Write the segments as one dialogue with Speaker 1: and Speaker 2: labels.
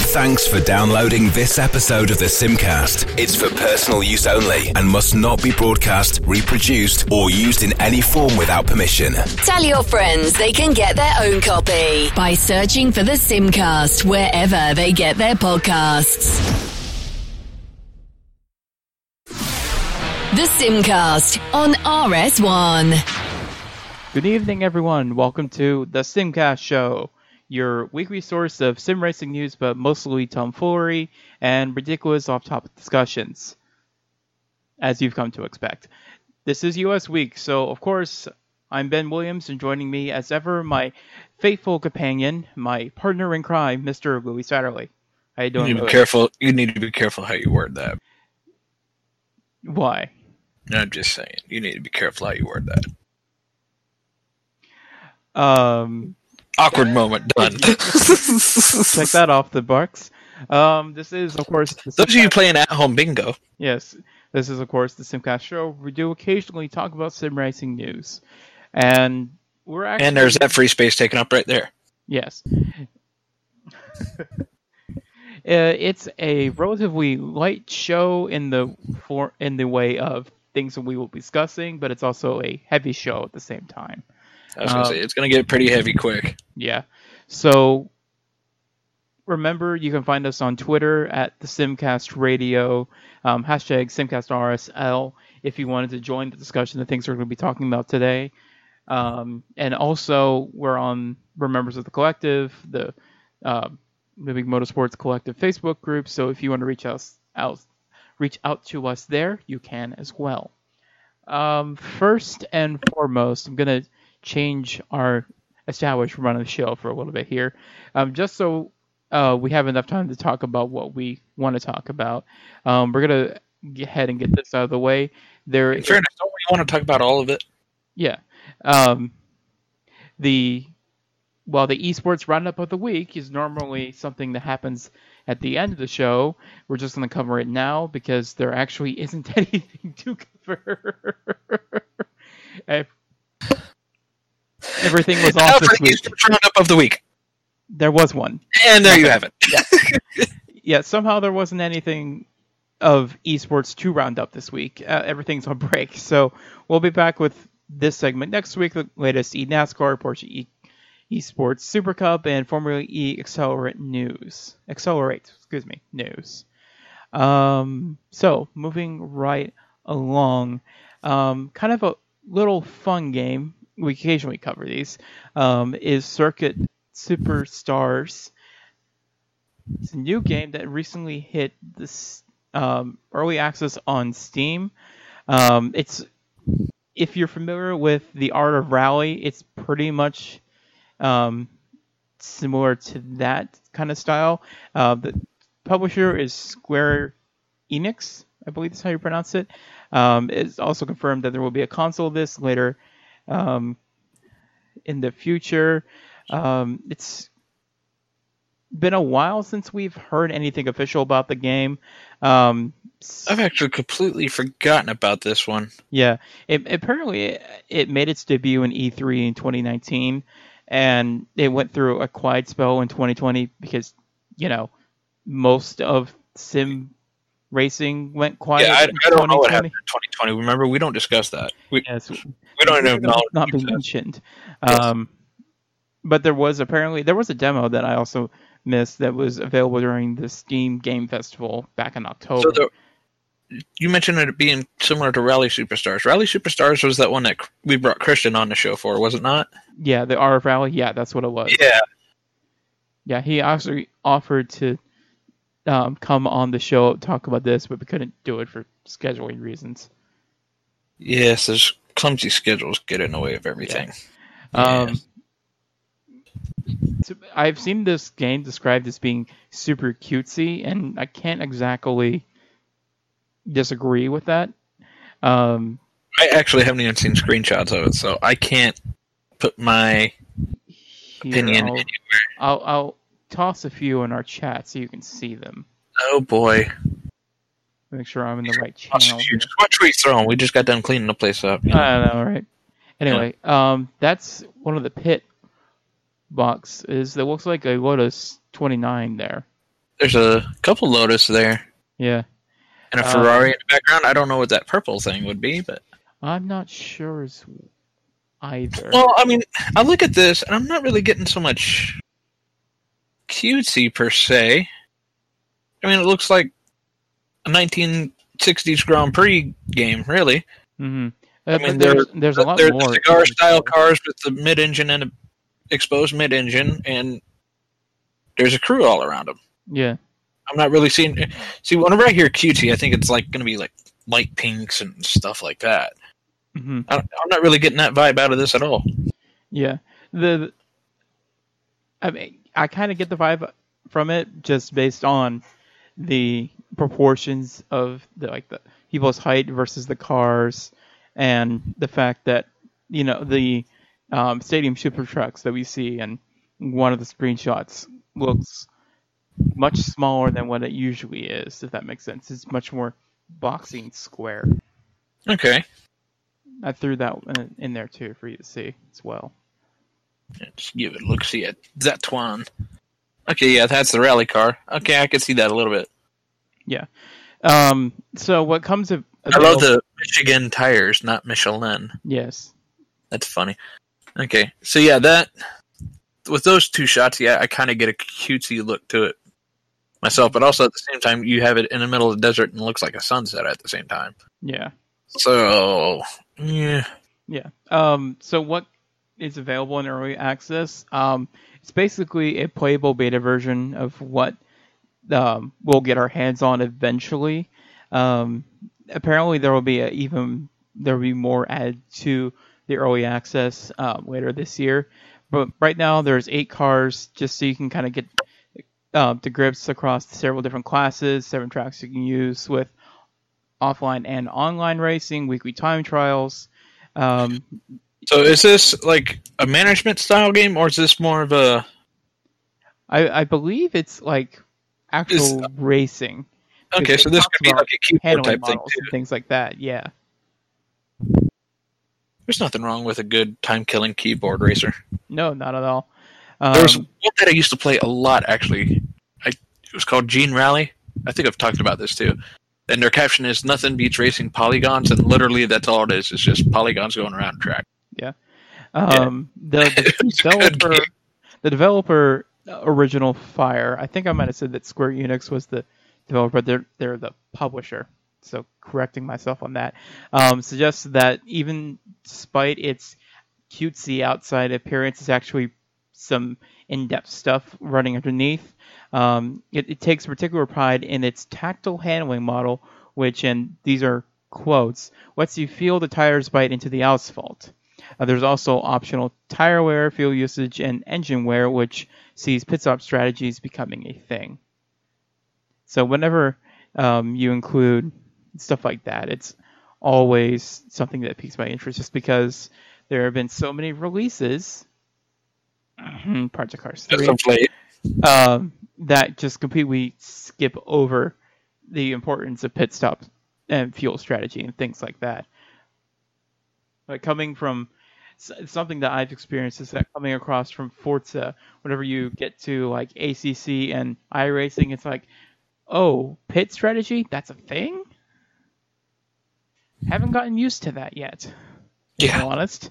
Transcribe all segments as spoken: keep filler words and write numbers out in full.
Speaker 1: Thanks for downloading this episode of the Simcast. It's for personal use only and must not be broadcast, reproduced, or used in any form without permission.
Speaker 2: Tell your friends they can get their own copy by searching for the Simcast wherever they get their podcasts. The Simcast on R S one.
Speaker 3: Good evening, everyone. Welcome to the Simcast Show, your weekly source of sim racing news, but mostly tomfoolery and ridiculous off-topic discussions, as you've come to expect. This is U S Week, so of course, I'm Ben Williams, and joining me as ever, my faithful companion, my partner in crime, Mister Louis Satterley. How you doing,
Speaker 4: You need to be
Speaker 3: Louis?
Speaker 4: careful. You need to be careful how you word that.
Speaker 3: Why?
Speaker 4: I'm just saying. You need to be careful how you word that.
Speaker 3: Um,
Speaker 4: Awkward moment. Done.
Speaker 3: check that off the box. Um, this is, of course, the
Speaker 4: Those of you
Speaker 3: Simcast-
Speaker 4: playing at home bingo.
Speaker 3: Yes, this is, of course, the Simcast Show. We do occasionally talk about sim racing news, and we're actually
Speaker 4: And there's that free space taken up right there.
Speaker 3: yes. Uh, it's a relatively light show in the for in the way of things that we will be discussing, but it's also a heavy show at the same time.
Speaker 4: I was going to
Speaker 3: Um,
Speaker 4: say, it's going to get pretty heavy quick.
Speaker 3: Yeah. So remember, you can find us on Twitter at the Simcast Radio, um, hashtag SimcastRSL, if you wanted to join the discussion of things we're going to be talking about today. Um, and also, we're on we're members of the collective, the uh, Living Motorsports Collective Facebook group. So if you want to reach us out, reach out to us there, you can as well. Um, first and foremost, I'm going to change our established run of the show for a little bit here, um, just so uh, we have enough time to talk about what we want to talk about. Um, we're going to get ahead and get this out of the way. There,
Speaker 4: In fairness, don't we want to talk about all of it?
Speaker 3: yeah. Um, the while the esports roundup of the week is normally something that happens at the end of the show, we're just going to cover it now because there actually isn't anything to cover. Everything was
Speaker 4: Now
Speaker 3: off
Speaker 4: for
Speaker 3: this
Speaker 4: the
Speaker 3: week.
Speaker 4: esports roundup of the week.
Speaker 3: There was one.
Speaker 4: And there you have it.
Speaker 3: Yeah, somehow there wasn't anything of esports to round up this week. Uh, everything's on break. So we'll be back with this segment next week, the latest eNASCAR, Porsche e- Esports Super Cup, and Formula E Accelerate news. Accelerate, excuse me, news. Um, so, moving right along, um, kind of a little fun game, we occasionally cover these, um, is Circuit Superstars. It's a new game that recently hit this um, early access on Steam. Um, it's if you're familiar with the Art of Rally, it's pretty much um, similar to that kind of style. Uh, the publisher is Square Enix, I believe that's how you pronounce it. Um, it's also confirmed that there will be a console of this later um, in the future. Um, it's been a while since we've heard anything official about the game. Um,
Speaker 4: I've actually completely forgotten about this one.
Speaker 3: yeah, it, apparently it made its debut in E three in twenty nineteen, and it went through a quiet spell in twenty twenty because, you know, most of sim racing went quiet.
Speaker 4: Yeah, I,
Speaker 3: in
Speaker 4: I don't know what
Speaker 3: twenty twenty.
Speaker 4: happened in twenty twenty. Remember, we don't discuss that. We,
Speaker 3: Yes,
Speaker 4: we don't even
Speaker 3: not,
Speaker 4: know.
Speaker 3: not be mentioned.
Speaker 4: Yes.
Speaker 3: Um, but there was apparently there was a demo that I also missed that was available during the Steam Game Festival back in October.
Speaker 4: So the, you mentioned it being similar to Rally Superstars. Rally Superstars was that one that we brought Christian on the show for, was it not?
Speaker 3: Yeah, the R F Rally. Yeah, that's what it was.
Speaker 4: Yeah.
Speaker 3: Yeah, he actually offered to um, come on the show talk about this, but we couldn't do it for scheduling reasons.
Speaker 4: Yes, those clumsy schedules get in the way of everything.
Speaker 3: Um,
Speaker 4: Yeah.
Speaker 3: so I've seen this game described as being super cutesy, and I can't exactly disagree with that. Um,
Speaker 4: I actually haven't even seen screenshots of it, so I can't put my
Speaker 3: here,
Speaker 4: opinion
Speaker 3: I'll,
Speaker 4: anywhere.
Speaker 3: I'll, I'll toss a few in our chat so you can see them.
Speaker 4: Oh boy.
Speaker 3: Make sure I'm in the right
Speaker 4: Watch,
Speaker 3: channel. here.
Speaker 4: watch we throw 'em. We just got done cleaning the place up. you know?
Speaker 3: I don't know, right? Anyway, um, that's one of the pit boxes that looks like a Lotus twenty-nine there.
Speaker 4: There's a couple Lotus there.
Speaker 3: Yeah.
Speaker 4: And a Ferrari um, in the background. I don't know what that purple thing would be, but
Speaker 3: I'm not sure as either.
Speaker 4: Well, I mean, I look at this, and I'm not really getting so much cutesy per se. I mean, it looks like a nineteen sixties Grand Prix game, really.
Speaker 3: Mm-hmm.
Speaker 4: Uh, I mean, there's, there's a lot more. Cigar-style cars with the mid-engine and a exposed mid-engine, and there's a crew all around them.
Speaker 3: Yeah.
Speaker 4: I'm not really seeing... See, whenever I hear cutesy, I think it's like going to be like light pinks and stuff like that.
Speaker 3: Mm-hmm.
Speaker 4: I, I'm not really getting that vibe out of this at all.
Speaker 3: Yeah. The... I mean, I kind of get the vibe from it just based on the proportions of the like the people's height versus the cars, and the fact that, you know, the um, stadium super trucks that we see in one of the screenshots looks much smaller than what it usually is, if that makes sense. It's much more boxing square.
Speaker 4: Okay.
Speaker 3: I threw that in, in there too for you to see as well.
Speaker 4: Let's give it a look. See it. That one. Okay, yeah, that's the rally car. Okay, I can see that a little bit.
Speaker 3: Yeah. Um, so what comes of...
Speaker 4: I love the Michigan tires, not Michelin.
Speaker 3: Yes.
Speaker 4: That's funny. Okay, so yeah, that... With those two shots, yeah, I kind of get a cutesy look to it myself, but also at the same time, you have it in the middle of the desert and it looks like a sunset at the same time.
Speaker 3: Yeah.
Speaker 4: So, yeah.
Speaker 3: Yeah. Um, so what is available in early access? Um, it's basically a playable beta version of what um, we'll get our hands on eventually. Um, apparently, there will be a even there will be more added to the early access um, later this year. But right now, there's eight cars, just so you can kind of get uh, to grips across several different classes, seven tracks you can use with offline and online racing, weekly time trials. Um,
Speaker 4: so is this like a management style game, or is this more of a...
Speaker 3: I, I believe it's like actual is, racing.
Speaker 4: Okay, so this could be like a keyboard type thing too.
Speaker 3: And things like that, yeah.
Speaker 4: There's nothing wrong with a good time-killing keyboard racer.
Speaker 3: No, not at all. Um,
Speaker 4: there was one that I used to play a lot, actually. I, it was called Gene Rally. I think I've talked about this too. And their caption is, nothing beats racing polygons, and literally that's all it is. It's just polygons going around a track.
Speaker 3: Yeah. Um, yeah. The, the developer, the developer original Fire, I think I might have said that Square Enix was the developer. They're, they're the publisher. So correcting myself on that, um, suggests that even despite its cutesy outside appearance, it's actually some in-depth stuff running underneath. Um, it, it takes particular pride in its tactile handling model, which, and these are quotes, lets you feel the tires bite into the asphalt. Uh, there's also optional tire wear, fuel usage, and engine wear, which sees pit stop strategies becoming a thing. So whenever um, you include stuff like that, it's always something that piques my interest, just because there have been so many releases, Project Cars three, um, that just completely skip over the importance of pit stop and fuel strategy and things like that. Like coming from something that I've experienced is that coming across from Forza, whenever you get to like A C C and iRacing, it's like, oh, pit strategy? That's a thing? Haven't gotten used to that yet, to
Speaker 4: yeah.
Speaker 3: be honest.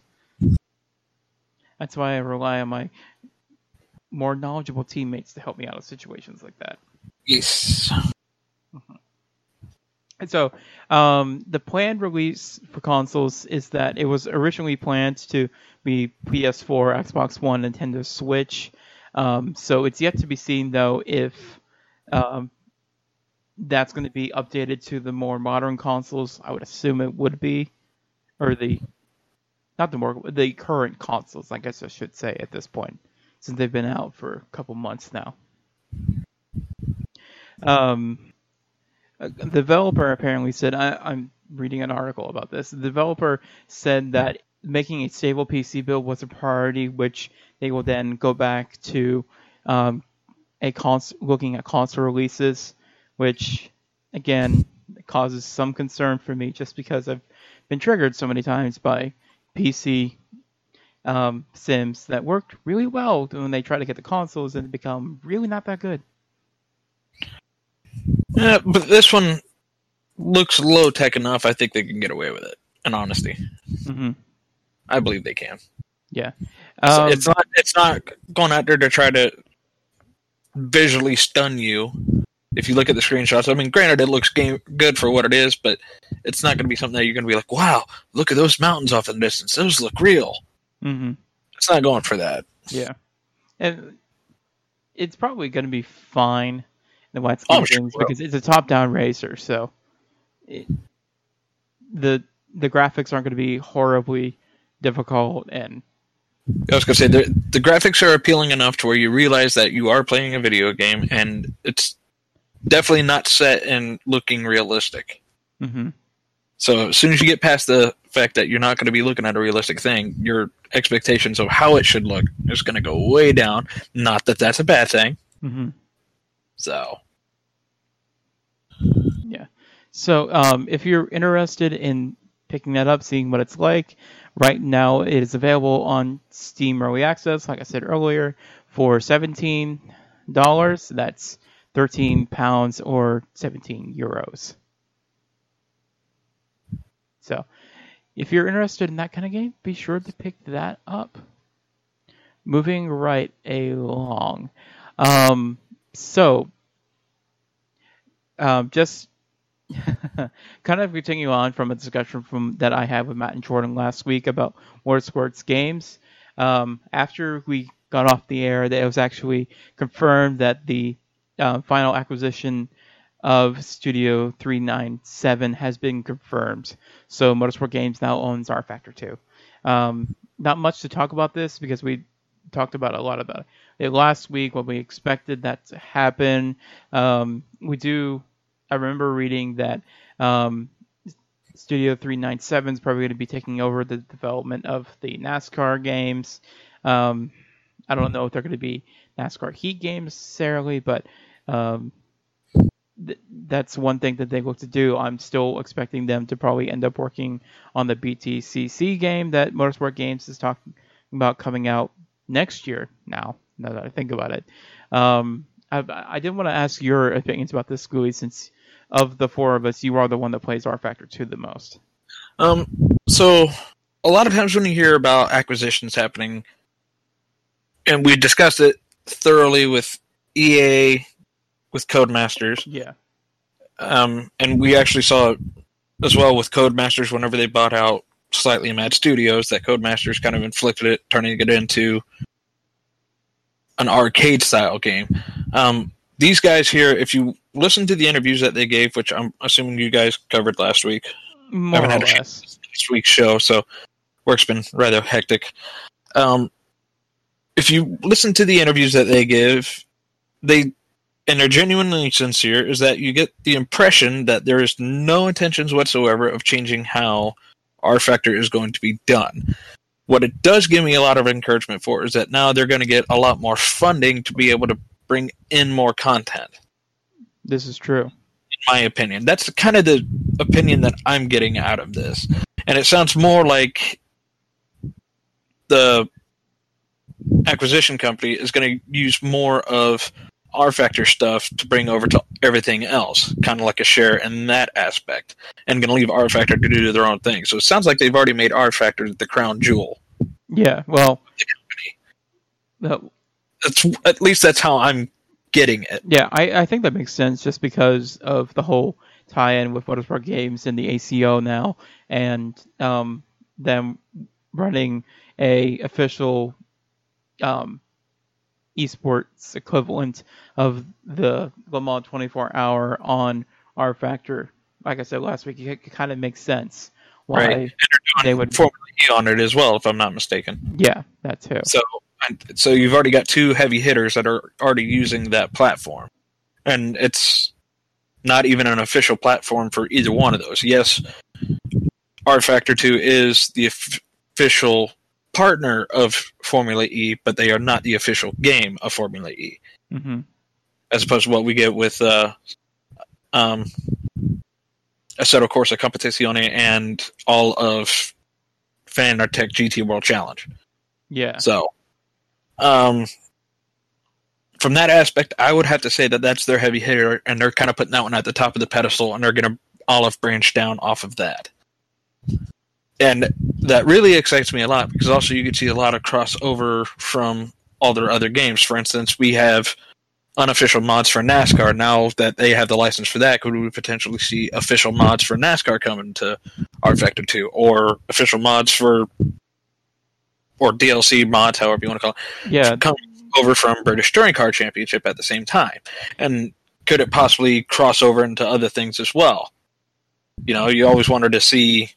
Speaker 3: That's why I rely on my more knowledgeable teammates to help me out in situations like that.
Speaker 4: Yes.
Speaker 3: Mm-hmm. And so, um, the planned release for consoles is that it was originally planned to be P S four, Xbox One, Nintendo Switch. Um, so it's yet to be seen, though, if um, that's going to be updated to the more modern consoles. I would assume it would be, or the not the more the current consoles, I guess I should say at this point, since they've been out for a couple months now. Um, the developer apparently said, I, I'm reading an article about this. The developer said that making a stable P C build was a priority, which they will then go back to um, a cons- looking at console releases, which, again, causes some concern for me just because I've been triggered so many times by P C um, sims that worked really well when they try to get the consoles and become really not that good.
Speaker 4: Yeah, but this one looks low tech enough. I think they can get away with it. In honesty,
Speaker 3: mm-hmm.
Speaker 4: I believe they can.
Speaker 3: Yeah,
Speaker 4: um, so
Speaker 3: it's
Speaker 4: not. It's not going out there to try to visually stun you. If you look at the screenshots, I mean, granted, it looks game, good for what it is, but it's not going to be something that you're going to be like, "Wow, look at those mountains off in the distance; those look real."
Speaker 3: Mm-hmm.
Speaker 4: It's not going for that.
Speaker 3: Yeah, and it's probably going to be fine in the wide scheme
Speaker 4: oh,
Speaker 3: of things
Speaker 4: sure.
Speaker 3: because it's a top-down racer, so it, the the graphics aren't going to be horribly difficult. And
Speaker 4: I was going to say the the graphics are appealing enough to where you realize that you are playing a video game, and it's definitely not set and looking realistic.
Speaker 3: Mm-hmm.
Speaker 4: So as soon as you get past the fact that you're not going to be looking at a realistic thing, your expectations of how it should look is going to go way down. Not that that's a bad thing.
Speaker 3: Mm-hmm.
Speaker 4: So,
Speaker 3: yeah. So um, if you're interested in picking that up, seeing what it's like, right now it is available on Steam Early Access, like I said earlier, for seventeen dollars. That's thirteen pounds or seventeen euros. So, if you're interested in that kind of game, be sure to pick that up. Moving right along. Um, so, um, just kind of continue on from a discussion from that I had with Matt and Jordan last week about Motorsports games. Um, after we got off the air, that it was actually confirmed that the uh, final acquisition of Studio three ninety-seven has been confirmed. So Motorsport Games now owns R Factor two. Um, not much to talk about this because we talked about a lot about it last week when we expected that to happen. Um, we do. I remember reading that um, Studio three ninety-seven is probably going to be taking over the development of the NASCAR games. Um, I don't know if they're going to be NASCAR Heat games necessarily, but um, th- that's one thing that they look to do. I'm still expecting them to probably end up working on the B T C C game that Motorsport Games is talking about coming out next year now, now that I think about it. Um, I, I did want to ask your opinions about this, Gooey, since of the four of us, you are the one that plays R Factor two the most.
Speaker 4: Um, so a lot of times when you hear about acquisitions happening, and we discussed it thoroughly with E A, with Codemasters.
Speaker 3: Yeah.
Speaker 4: Um, and we actually saw it as well with Codemasters whenever they bought out Slightly Mad Studios, that Codemasters kind of inflicted it, turning it into an arcade-style game. Um, these guys here, if you listen to the interviews that they gave, which I'm assuming you guys covered last week.
Speaker 3: More
Speaker 4: I haven't
Speaker 3: or
Speaker 4: had
Speaker 3: less.
Speaker 4: this week's show, so work's been rather hectic. Um, if you listen to the interviews that they give, they, and they're genuinely sincere, is that you get the impression that there is no intentions whatsoever of changing how R Factor is going to be done. What it does give me a lot of encouragement for is that now they're going to get a lot more funding to be able to bring in more content.
Speaker 3: This is true.
Speaker 4: In my opinion. That's kind of the opinion that I'm getting out of this. And it sounds more like the acquisition company is going to use more of R Factor stuff to bring over to everything else, kind of like a share in that aspect, and going to leave R Factor to do their own thing. So it sounds like they've already made R Factor the crown jewel.
Speaker 3: Yeah, well,
Speaker 4: the that's at least that's how I'm getting it.
Speaker 3: Yeah, I, I think that makes sense just because of the whole tie-in with Motorsport Games and the A C O now, and um, them running a official um, esports equivalent of the Le Mans twenty-four hour on R Factor. Like I said last week, it, it kind of makes sense why
Speaker 4: right.
Speaker 3: they would
Speaker 4: Formula E on it as well, if I'm not mistaken.
Speaker 3: Yeah, that too.
Speaker 4: So, so you've already got two heavy hitters that are already using that platform, and it's not even an official platform for either one of those. Yes, R Factor two is the f- official partner of Formula E, but they are not the official game of Formula E.
Speaker 3: Mm-hmm.
Speaker 4: As opposed to what we get with uh, um, Assetto Corsa Competizione and all of Fanatec G T World Challenge.
Speaker 3: Yeah.
Speaker 4: So, um, from that aspect, I would have to say that that's their heavy hitter, and they're kind of putting that one at the top of the pedestal, and they're going to olive branch down off of that. And that really excites me a lot, because also you can see a lot of crossover from all their other games. For instance, we have unofficial mods for NASCAR. Now that they have the license for that, could we potentially see official mods for NASCAR coming to rFactor two, or official mods for, or D L C mods, however you want to call it,
Speaker 3: Yeah.
Speaker 4: come over from British Touring Car Championship at the same time? And could it possibly cross over into other things as well? You know, you always wanted to see,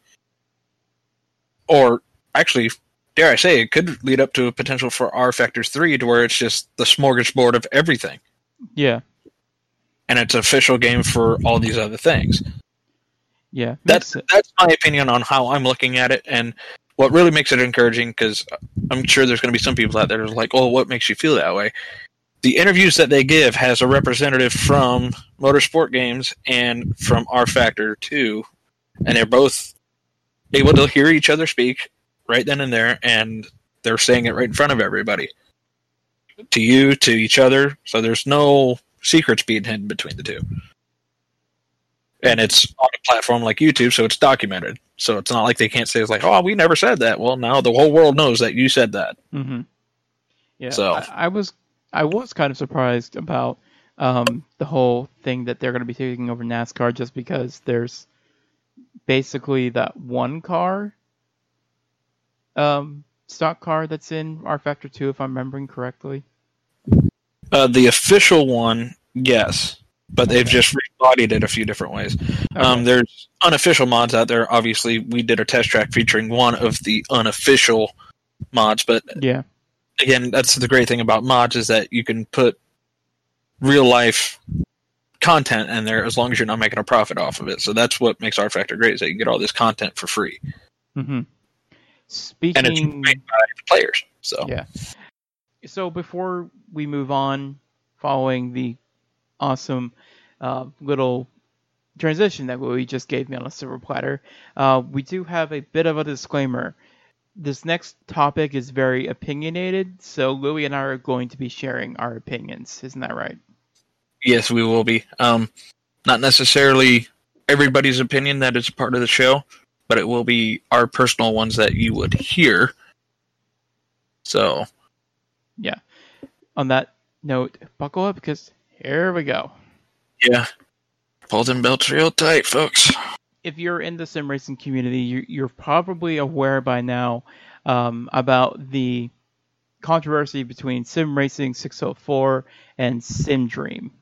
Speaker 4: or actually, dare I say, it could lead up to a potential for rFactor three, to where it's just the smorgasbord of everything.
Speaker 3: Yeah.
Speaker 4: And it's an official game for all these other things.
Speaker 3: Yeah.
Speaker 4: That's that's my opinion on how I'm looking at it, and what really makes it encouraging, because I'm sure there's going to be some people out there that are like, oh, what makes you feel that way? The interviews that they give has a representative from Motorsport Games and from rFactor two, and they're both able to hear each other speak right then and there, and they're saying it right in front of everybody. To you, to each other, so there's no secrets being hidden between the two. And it's on a platform like YouTube, so it's documented. So it's not like they can't say, it's like, oh, we never said that. Well, now the whole world knows that you said that.
Speaker 3: Mm-hmm. Yeah,
Speaker 4: so.
Speaker 3: I, I was I was kind of surprised about um, the whole thing that they're going to be taking over NASCAR, just because there's basically that one car, um, stock car that's in rFactor two, if I'm remembering correctly.
Speaker 4: Uh, the official one, yes, but they've okay. just rebodied it a few different ways. Okay. Um, there's unofficial mods out there. Obviously, we did a test track featuring one of the unofficial mods, but
Speaker 3: yeah,
Speaker 4: again, that's the great thing about mods, is that you can put real life content in there as long as you're not making a profit off of it. So that's what makes rFactor great, is that you get all this content for free.
Speaker 3: Mm-hmm. Speaking,
Speaker 4: and it's made by the players. So
Speaker 3: yeah. So before we move on, following the awesome uh, little transition that Louis just gave me on a silver platter, uh, we do have a bit of a disclaimer. This next topic is very opinionated, so Louis and I are going to be sharing our opinions. Isn't that right?
Speaker 4: Yes, we will be. Um, not necessarily everybody's opinion that is part of the show, but it will be our personal ones that you would hear. So,
Speaker 3: yeah. On that note, buckle up, because here we go.
Speaker 4: Yeah. Pull them belts real tight, folks.
Speaker 3: If you're in the sim racing community, you're, you're probably aware by now um, about the controversy between Sim Racing six oh four and SimDream.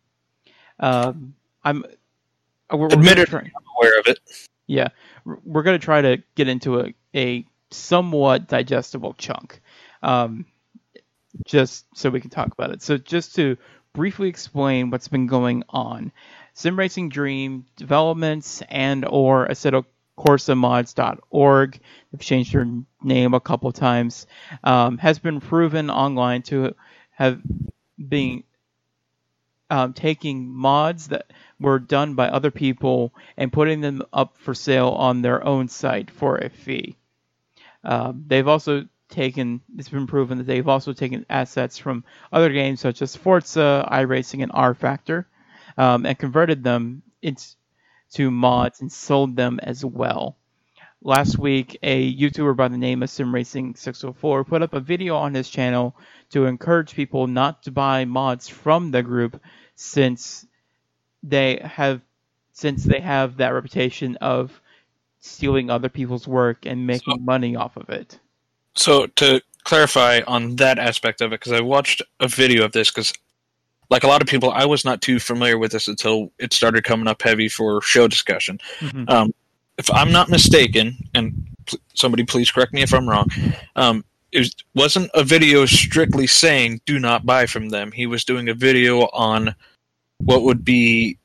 Speaker 3: Um, I'm we're,
Speaker 4: admitted
Speaker 3: we're
Speaker 4: I'm aware of it.
Speaker 3: Yeah, we're going to try to get into a, a somewhat digestible chunk, um, just so we can talk about it. So just to briefly explain what's been going on. Sim Racing Dream developments and or Assetto Corsa Mods dot org, they've changed their name a couple times, um, has been proven online to have been um, taking mods that were done by other people and putting them up for sale on their own site for a fee. Um, they've also taken, it's been proven that they've also taken assets from other games such as Forza, iRacing, and rFactor, um, and converted them into mods and sold them as well. Last week, a YouTuber by the name of Sim Racing six oh four put up a video on his channel to encourage people not to buy mods from the group, since they have since they have that reputation of stealing other people's work and making so, money off of it.
Speaker 4: So to clarify on that aspect of it, because I watched a video of this, because like a lot of people, I was not too familiar with this until it started coming up heavy for show discussion. Mm-hmm. Um, if I'm not mistaken, and pl- somebody please correct me if I'm wrong, um, it was, wasn't a video strictly saying do not buy from them. He was doing a video on what would be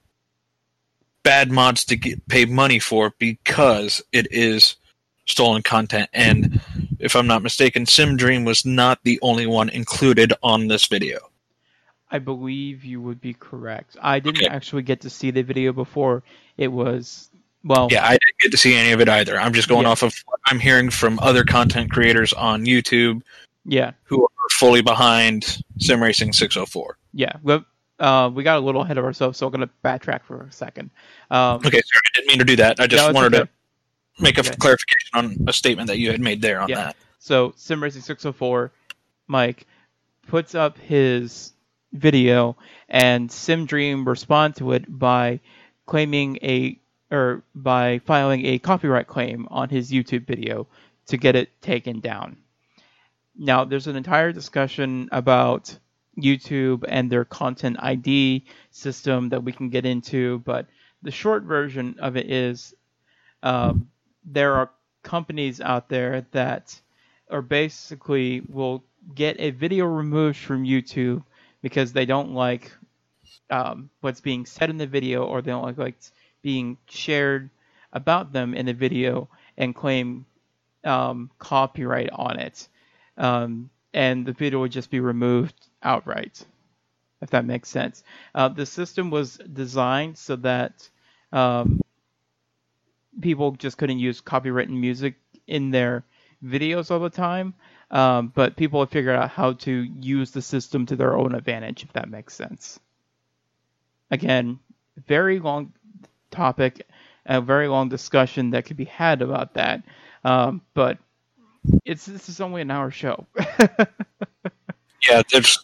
Speaker 4: bad mods to get paid money for because it is stolen content. And if I'm not mistaken, SimDream was not the only one included on this video.
Speaker 3: I believe you would be correct. I didn't
Speaker 4: okay.
Speaker 3: actually get to see the video before it was, well...
Speaker 4: Yeah, I didn't get to see any of it either. I'm just going
Speaker 3: yeah.
Speaker 4: off of what I'm hearing from other content creators on YouTube
Speaker 3: yeah.
Speaker 4: who are fully behind Sim Racing six oh four.
Speaker 3: Yeah, but uh, we got a little ahead of ourselves, so I'm going to backtrack for a second. Um,
Speaker 4: okay, sorry, I didn't mean to do that. I just
Speaker 3: no,
Speaker 4: wanted
Speaker 3: okay.
Speaker 4: to make a
Speaker 3: okay.
Speaker 4: clarification on a statement that you had made there on
Speaker 3: yeah.
Speaker 4: that.
Speaker 3: So Sim Racing six oh four, Mike, puts up his video, and Sim Dream responds to it by claiming a or by filing a copyright claim on his YouTube video to get it taken down. Now, there's an entire discussion about YouTube and their content I D system that we can get into, but the short version of it is um, there are companies out there that are basically will get a video removed from YouTube because they don't like um, what's being said in the video, or they don't like what's being shared about them in the video, and claim um, copyright on it. Um, and the video would just be removed outright, if that makes sense. Uh, the system was designed so that um, people just couldn't use copywritten music in their videos all the time, um, but people have figured out how to use the system to their own advantage, if that makes sense. Again, very long topic, a very long discussion that could be had about that, um, but it's this is only an hour show.
Speaker 4: Yeah, there's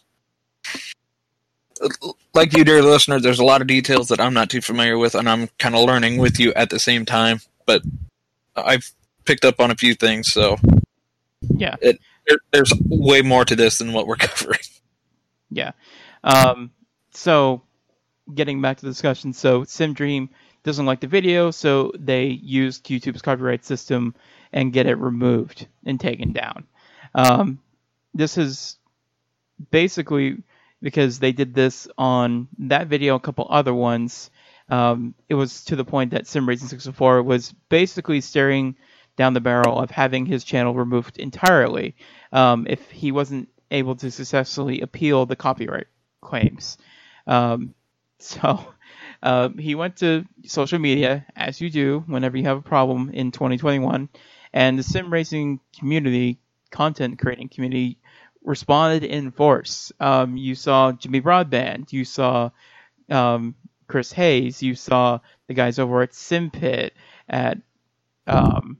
Speaker 4: like you, dear listener, there's a lot of details that I'm not too familiar with, and I'm kind of learning with you at the same time, but I've picked up on a few things, so
Speaker 3: yeah,
Speaker 4: it, it, there's way more to this than what we're covering.
Speaker 3: Yeah. Um, so, getting back to the discussion, so SimDream doesn't like the video, so they used YouTube's copyright system and get it removed and taken down. Um, this is basically because they did this on that video, a couple other ones. Um, it was to the point that Sim Racing six oh four was basically staring down the barrel of having his channel removed entirely um, if he wasn't able to successfully appeal the copyright claims. Um, so uh, he went to social media, as you do whenever you have a problem in twenty twenty-one, and the sim racing community, content creating community, responded in force. Um, you saw Jimmy Broadband, you saw um, Chris Hayes, you saw the guys over at SimPit, at um,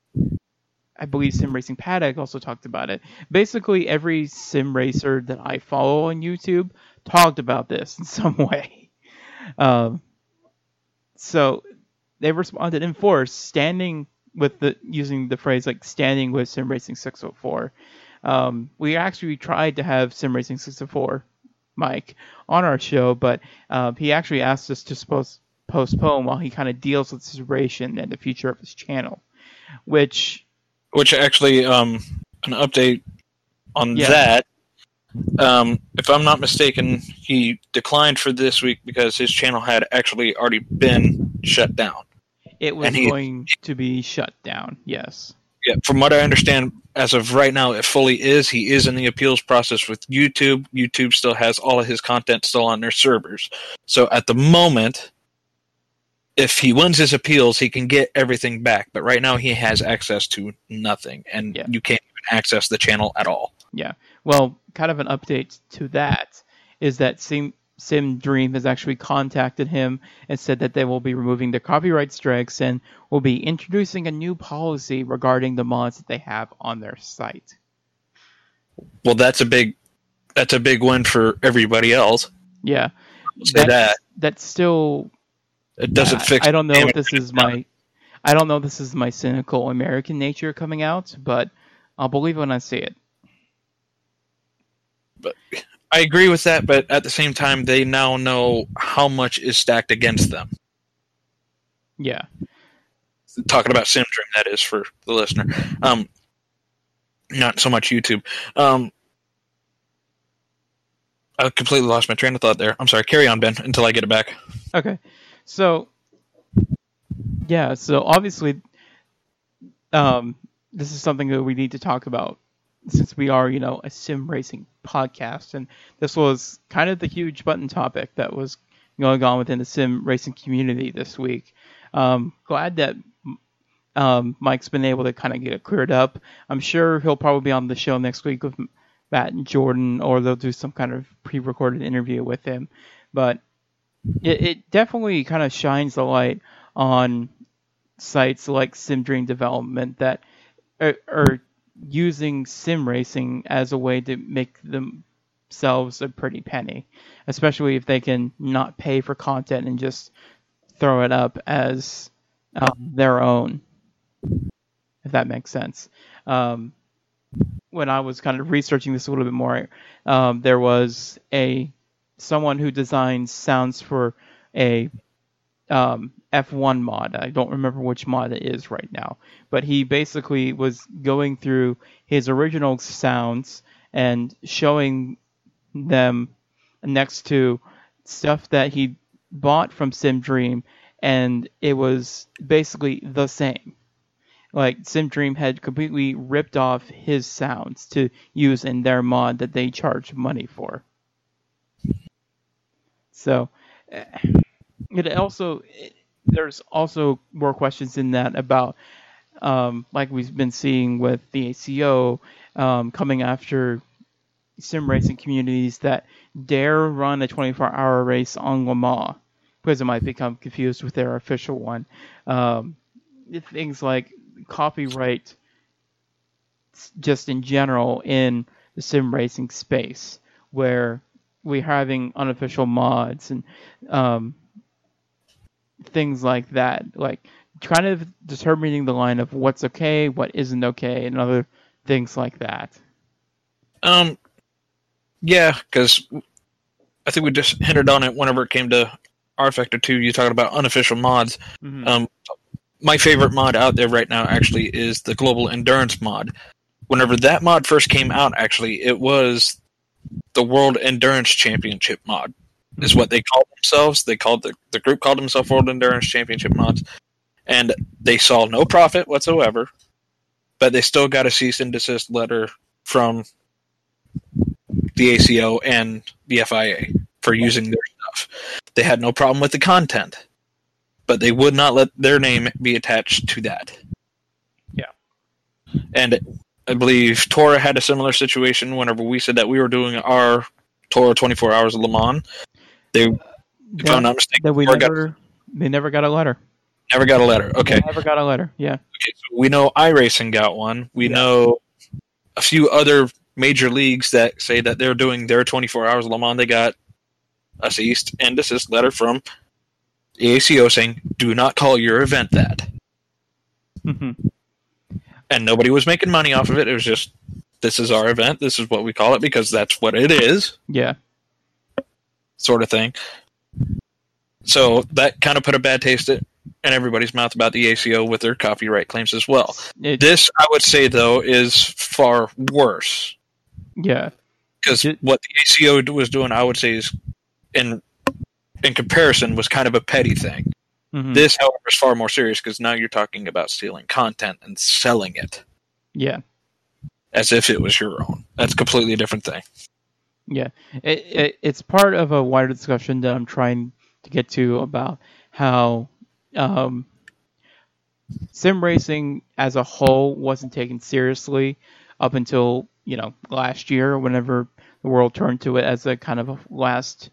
Speaker 3: I believe Sim Racing Paddock also talked about it. Basically, every sim racer that I follow on YouTube talked about this in some way. Um, so they responded in force, standing with the using the phrase like standing with Sim Racing six oh four. Um, we actually tried to have Sim Racing six oh four, Mike, on our show, but uh, he actually asked us to suppose, postpone while he kind of deals with the situation and the future of his channel, which.
Speaker 4: Which actually, um, an update on
Speaker 3: yeah.
Speaker 4: that. Um, if I'm not mistaken, he declined for this week because his channel had actually already been shut down.
Speaker 3: It was
Speaker 4: he,
Speaker 3: going to be shut down, yes.
Speaker 4: Yeah, from what I understand, as of right now, it fully is. He is in the appeals process with YouTube. YouTube still has all of his content still on their servers. So at the moment, if he wins his appeals, he can get everything back. But right now, he has access to nothing, and
Speaker 3: yeah.
Speaker 4: you can't even access the channel at all.
Speaker 3: Yeah. Well, kind of an update to that is that Sim, Sim Dream has actually contacted him and said that they will be removing their copyright strikes and will be introducing a new policy regarding the mods that they have on their site.
Speaker 4: Well, that's a big, that's a big win for everybody else.
Speaker 3: Yeah.
Speaker 4: I'll say
Speaker 3: that's,
Speaker 4: that.
Speaker 3: That's still.
Speaker 4: It doesn't
Speaker 3: I,
Speaker 4: fix.
Speaker 3: I don't know if this is my. I don't know if this is my cynical American nature coming out, but I'll believe when I see it.
Speaker 4: But I agree with that, but at the same time, they now know how much is stacked against them.
Speaker 3: Yeah.
Speaker 4: Talking about SimDream, that is, for the listener. Um, not so much YouTube. Um, I completely lost my train of thought there. I'm sorry. Carry on, Ben, until I get it back.
Speaker 3: Okay. So, yeah, so obviously, um, this is something that we need to talk about since we are, you know, a sim racing podcast, and this was kind of the huge button topic that was going on within the sim racing community this week. Um, glad that um, Mike's been able to kind of get it cleared up. I'm sure he'll probably be on the show next week with Matt and Jordan, or they'll do some kind of pre-recorded interview with him. But it, it definitely kind of shines the light on sites like Sim Dream Development that are, are using sim racing as a way to make themselves a pretty penny, especially if they can not pay for content and just throw it up as um, their own, if that makes sense. Um, when I was kind of researching this a little bit more, um, there was a someone who designs sounds for a um, F one mod. I don't remember which mod it is right now, but he basically was going through his original sounds and showing them next to stuff that he bought from Sim Dream, and it was basically the same. Like, Sim Dream had completely ripped off his sounds to use in their mod that they charge money for. So, it also it, there's also more questions in that about, um, like we've been seeing with the A C O, um, coming after sim racing communities that dare run a twenty-four hour race on Le Mans, because it might become confused with their official one. Um, things like copyright just in general in the sim racing space, where we're having unofficial mods and um, things like that, like kind of determining the line of what's okay, what isn't okay, and other things like that.
Speaker 4: Um, yeah, because I think we just hinted on it whenever it came to R Factor two. You talking about unofficial mods.
Speaker 3: Mm-hmm.
Speaker 4: Um, my favorite mod out there right now actually is the Global Endurance mod. Whenever that mod first came out, actually, it was the World Endurance Championship mod, is what they called themselves. They called the, the group called themselves World Endurance Championship mods, and they saw no profit whatsoever, but they still got a cease and desist letter from the A C O and the F I A for using their stuff. They had no problem with the content, but they would not let their name be attached to that.
Speaker 3: Yeah.
Speaker 4: And I believe Tora had a similar situation whenever we said that we were doing our Tora twenty-four Hours of Le Mans. They, if
Speaker 3: that,
Speaker 4: I'm not mistaken,
Speaker 3: that we never, got, they never got a letter.
Speaker 4: Never got a letter. Okay.
Speaker 3: They never got a letter, yeah.
Speaker 4: Okay, so we know iRacing got one. We yeah. know a few other major leagues that say that they're doing their twenty-four Hours of Le Mans. They got a cease and desist letter from the A C O saying, do not call your event that.
Speaker 3: Mm-hmm.
Speaker 4: And nobody was making money off of it. It was just, this is our event. This is what we call it because that's what it is.
Speaker 3: Yeah.
Speaker 4: Sort of thing. So that kind of put a bad taste in everybody's mouth about the A C O with their copyright claims as well. It, this, I would say, though, is far worse.
Speaker 3: Yeah.
Speaker 4: Because what the A C O was doing, I would say, is in in comparison, was kind of a petty thing.
Speaker 3: Mm-hmm.
Speaker 4: This, however, is far more serious because now you're talking about stealing content and selling it.
Speaker 3: Yeah.
Speaker 4: As if it was your own. That's a completely different thing.
Speaker 3: Yeah. It, it, it's part of a wider discussion that I'm trying to get to about how um, sim racing as a whole wasn't taken seriously up until, you know, last year, whenever the world turned to it as a kind of a last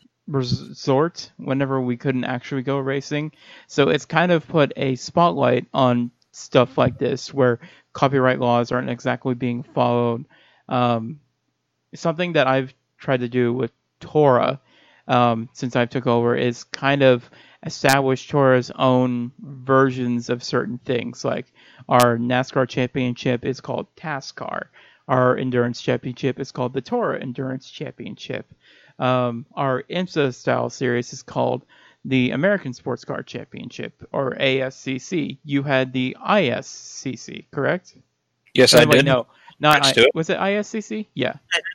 Speaker 3: resort whenever we couldn't actually go racing. So it's kind of put a spotlight on stuff like this where copyright laws aren't exactly being followed. Um, something that I've tried to do with Tora um, since I took over is kind of establish Tora's own versions of certain things. Like our NASCAR championship is called TASCAR. Our endurance championship is called the Tora Endurance Championship. Um, our IMSA style series is called the American Sports Car Championship, or A S C C. You had the I S C C, correct?
Speaker 4: Yes,
Speaker 3: oh,
Speaker 4: I
Speaker 3: wait,
Speaker 4: did.
Speaker 3: No, not I, it. Was it I S C C? Yeah.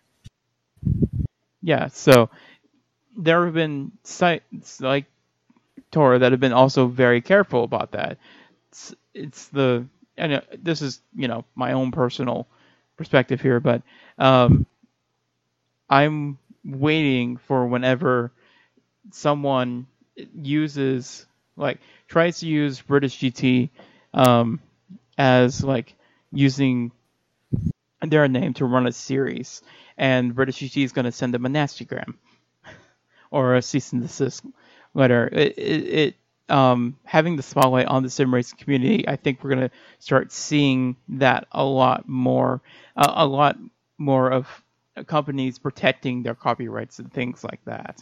Speaker 3: Yeah. So there have been sites like Tora that have been also very careful about that. It's, it's the and this is you know my own personal perspective here, but um, I'm waiting for whenever someone uses like tries to use British G T um, as like using their name to run a series, and British G T is going to send them a nastygram or a cease and desist letter. It, it, it um, having the spotlight on the sim racing community, I think we're going to start seeing that a lot more, uh, a lot more of companies protecting their copyrights and things like that.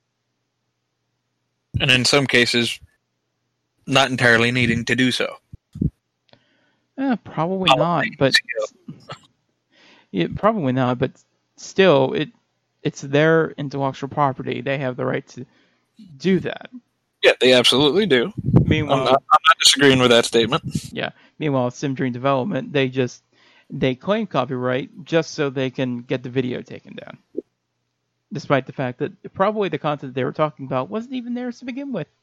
Speaker 4: And in some cases, not entirely needing to do so.
Speaker 3: Eh, probably oh, not, but yeah, probably not. But still, it it's their intellectual property. They have the right to do that.
Speaker 4: Yeah, they absolutely do.
Speaker 3: Meanwhile,
Speaker 4: I'm not, I'm not disagreeing with that statement.
Speaker 3: Yeah. Meanwhile, Sim Dream Development, they just they claim copyright just so they can get the video taken down, despite the fact that probably the content they were talking about wasn't even theirs to begin with.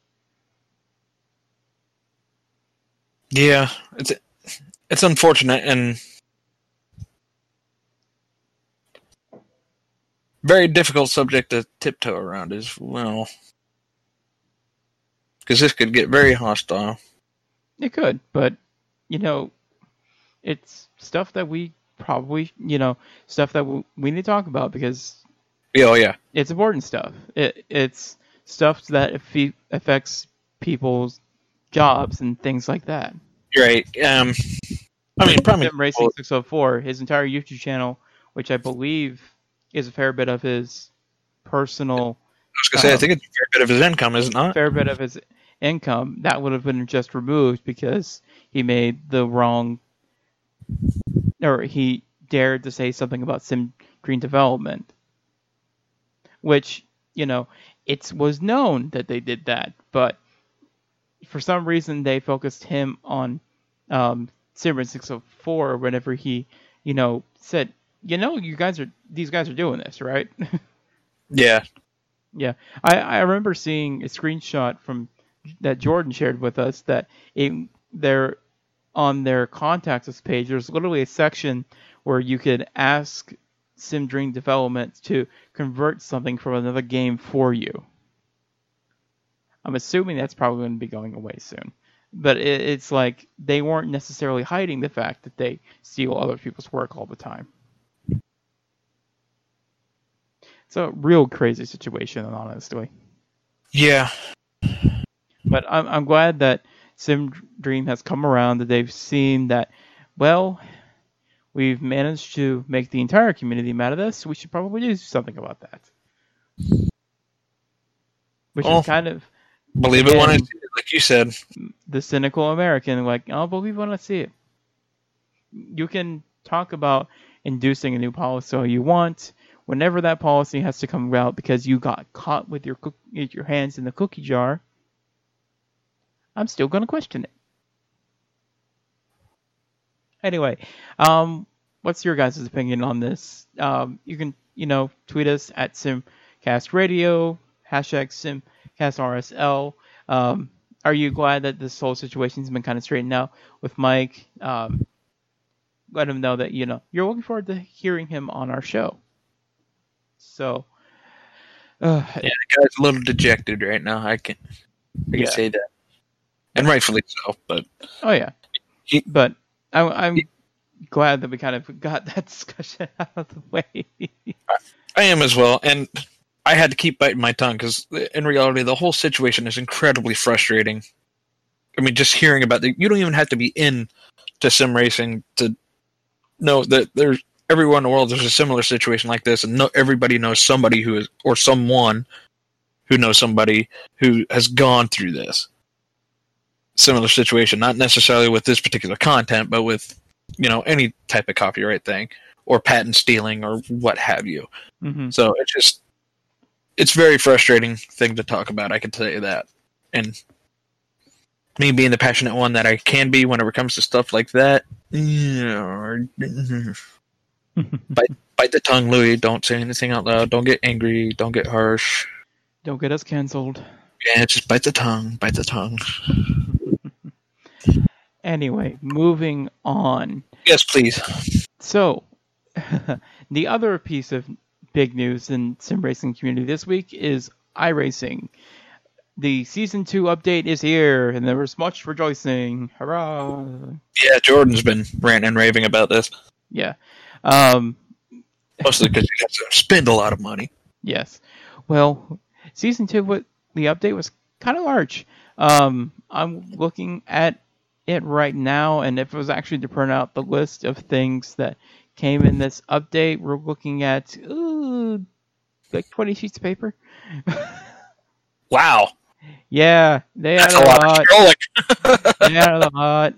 Speaker 4: Yeah, it's it's unfortunate and very difficult subject to tiptoe around as well, because this could get very hostile.
Speaker 3: It could, but you know, it's stuff that we probably, you know, stuff that we, we need to talk about because
Speaker 4: oh yeah,
Speaker 3: it's important stuff. It it's stuff that affe- affects people's jobs and things like that.
Speaker 4: Right. Um, I mean, probably
Speaker 3: Sim Racing six oh four, his entire YouTube channel, which I believe is a fair bit of his personal.
Speaker 4: I was gonna say, um, I think it's a fair bit of his income, is it not?
Speaker 3: Fair bit of his income that would have been just removed because he made the wrong, or he dared to say something about Sim Dream Development, which, you know, it was known that they did that, but for some reason they focused him on um, Sim Racing six oh four whenever he, you know, said, you know, you guys are these guys are doing this, right?
Speaker 4: Yeah.
Speaker 3: Yeah. I, I remember seeing a screenshot from that Jordan shared with us that it, they're on their contact us page. There's literally a section where you could ask Sim Dream Development to convert something from another game for you. I'm assuming that's probably going to be going away soon. But it, it's like they weren't necessarily hiding the fact that they steal other people's work all the time. It's a real crazy situation, honestly.
Speaker 4: Yeah.
Speaker 3: But I'm I'm glad that Sim Dream has come around, that they've seen that, well, we've managed to make the entire community mad at us. We should probably do something about that. Which
Speaker 4: well,
Speaker 3: is kind of...
Speaker 4: Believe it when I see it, like you said.
Speaker 3: The cynical American, like, I'll believe when I see it. You can talk about inducing a new policy all you want. Whenever that policy has to come about because you got caught with your cook- your hands in the cookie jar, I'm still going to question it. Anyway, um, what's your guys' opinion on this? Um, you can, you know, tweet us at SimCastRadio, hashtag SimCastRSL. Um, are you glad that this whole situation's been kind of straightened out with Mike? Um, let him know that, you know, you're looking forward to hearing him on our show. So, uh,
Speaker 4: yeah, the guy's a little dejected right now. I can, I can yeah. say that, and rightfully so. But
Speaker 3: oh yeah, he, but I, I'm he, glad that we kind of got that discussion out of the way.
Speaker 4: I, I am as well, and I had to keep biting my tongue because, in reality, the whole situation is incredibly frustrating. I mean, just hearing about it, you don't even have to be in to sim racing to know that there's. Everywhere in the world, there's a similar situation like this, and no, everybody knows somebody who is, or someone who knows somebody who has gone through this similar situation. Not necessarily with this particular content, but with, you know, any type of copyright thing or patent stealing or what have you.
Speaker 3: Mm-hmm.
Speaker 4: So it's just, it's a very frustrating thing to talk about. I can tell you that, and me being the passionate one that I can be whenever it comes to stuff like that. Yeah. bite, bite the tongue, Louis. Don't say anything out loud. Don't get angry. Don't get harsh.
Speaker 3: Don't get us canceled.
Speaker 4: Yeah, just bite the tongue. Bite the tongue.
Speaker 3: Anyway, moving on.
Speaker 4: Yes, please.
Speaker 3: So, the other piece of big news in sim racing community this week is iRacing. The season two update is here, and there was much rejoicing. Hurrah!
Speaker 4: Yeah, Jordan's been ranting and raving about this.
Speaker 3: Yeah. Um,
Speaker 4: Mostly because you have to spend a lot of money.
Speaker 3: Yes. Well, season two, what the update was kind of large. Um, I'm looking at it right now, and if it was actually to print out the list of things that came in this update, we're looking at ooh, like twenty sheets of paper.
Speaker 4: Wow.
Speaker 3: Yeah, they
Speaker 4: That's
Speaker 3: had
Speaker 4: a
Speaker 3: a
Speaker 4: lot.
Speaker 3: lot.
Speaker 4: Of
Speaker 3: They had a lot.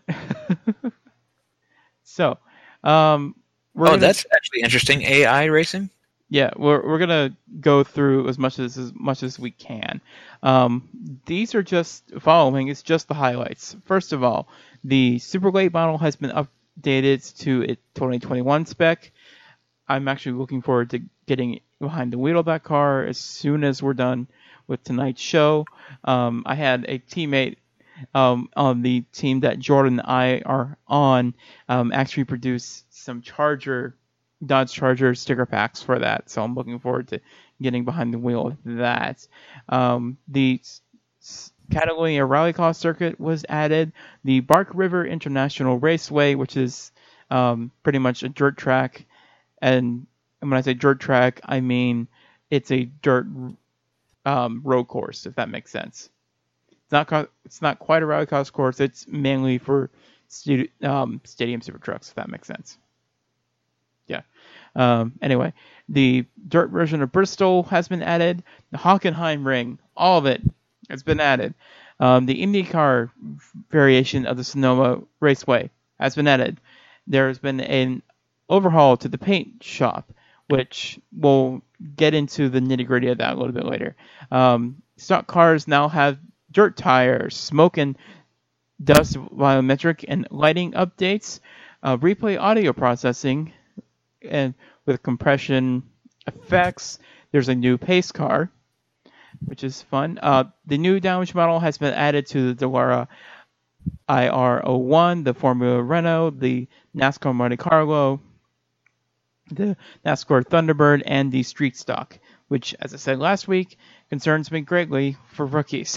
Speaker 3: So, um, we're
Speaker 4: oh,
Speaker 3: gonna,
Speaker 4: that's actually interesting. A I racing?
Speaker 3: yeah, we're we're gonna go through as much as as much as we can. Um, these are just following. It's just the highlights. First of all, the Super Late model has been updated to its twenty twenty-one spec. I'm actually looking forward to getting behind the wheel of that car as soon as we're done with tonight's show. Um, I had a teammate um, on the team that Jordan and I are on um, actually produce some Charger, Dodge Charger sticker packs for that. So I'm looking forward to getting behind the wheel of that. Um, the S- Catalonia Rallycross circuit was added. The Bark River International Raceway, which is um, pretty much a dirt track. And when I say dirt track, I mean it's a dirt um, road course, if that makes sense. It's not co- it's not quite a rallycross course. It's mainly for stu- um, stadium super trucks, if that makes sense. Yeah. Um, anyway, the dirt version of Bristol has been added. The Hockenheim Ring, all of it has been added. Um, the IndyCar variation of the Sonoma Raceway has been added. There has been an overhaul to the paint shop, which we'll get into the nitty-gritty of that a little bit later. Um, stock cars now have dirt tires, smoke and dust volumetric and lighting updates, uh, replay audio processing, and with compression effects. There's a new pace car, which is fun. Uh, the new damage model has been added to the Dallara I R zero one, the Formula Renault, the NASCAR Monte Carlo, the NASCAR Thunderbird, and the Street Stock, which, as I said last week, concerns me greatly for rookies.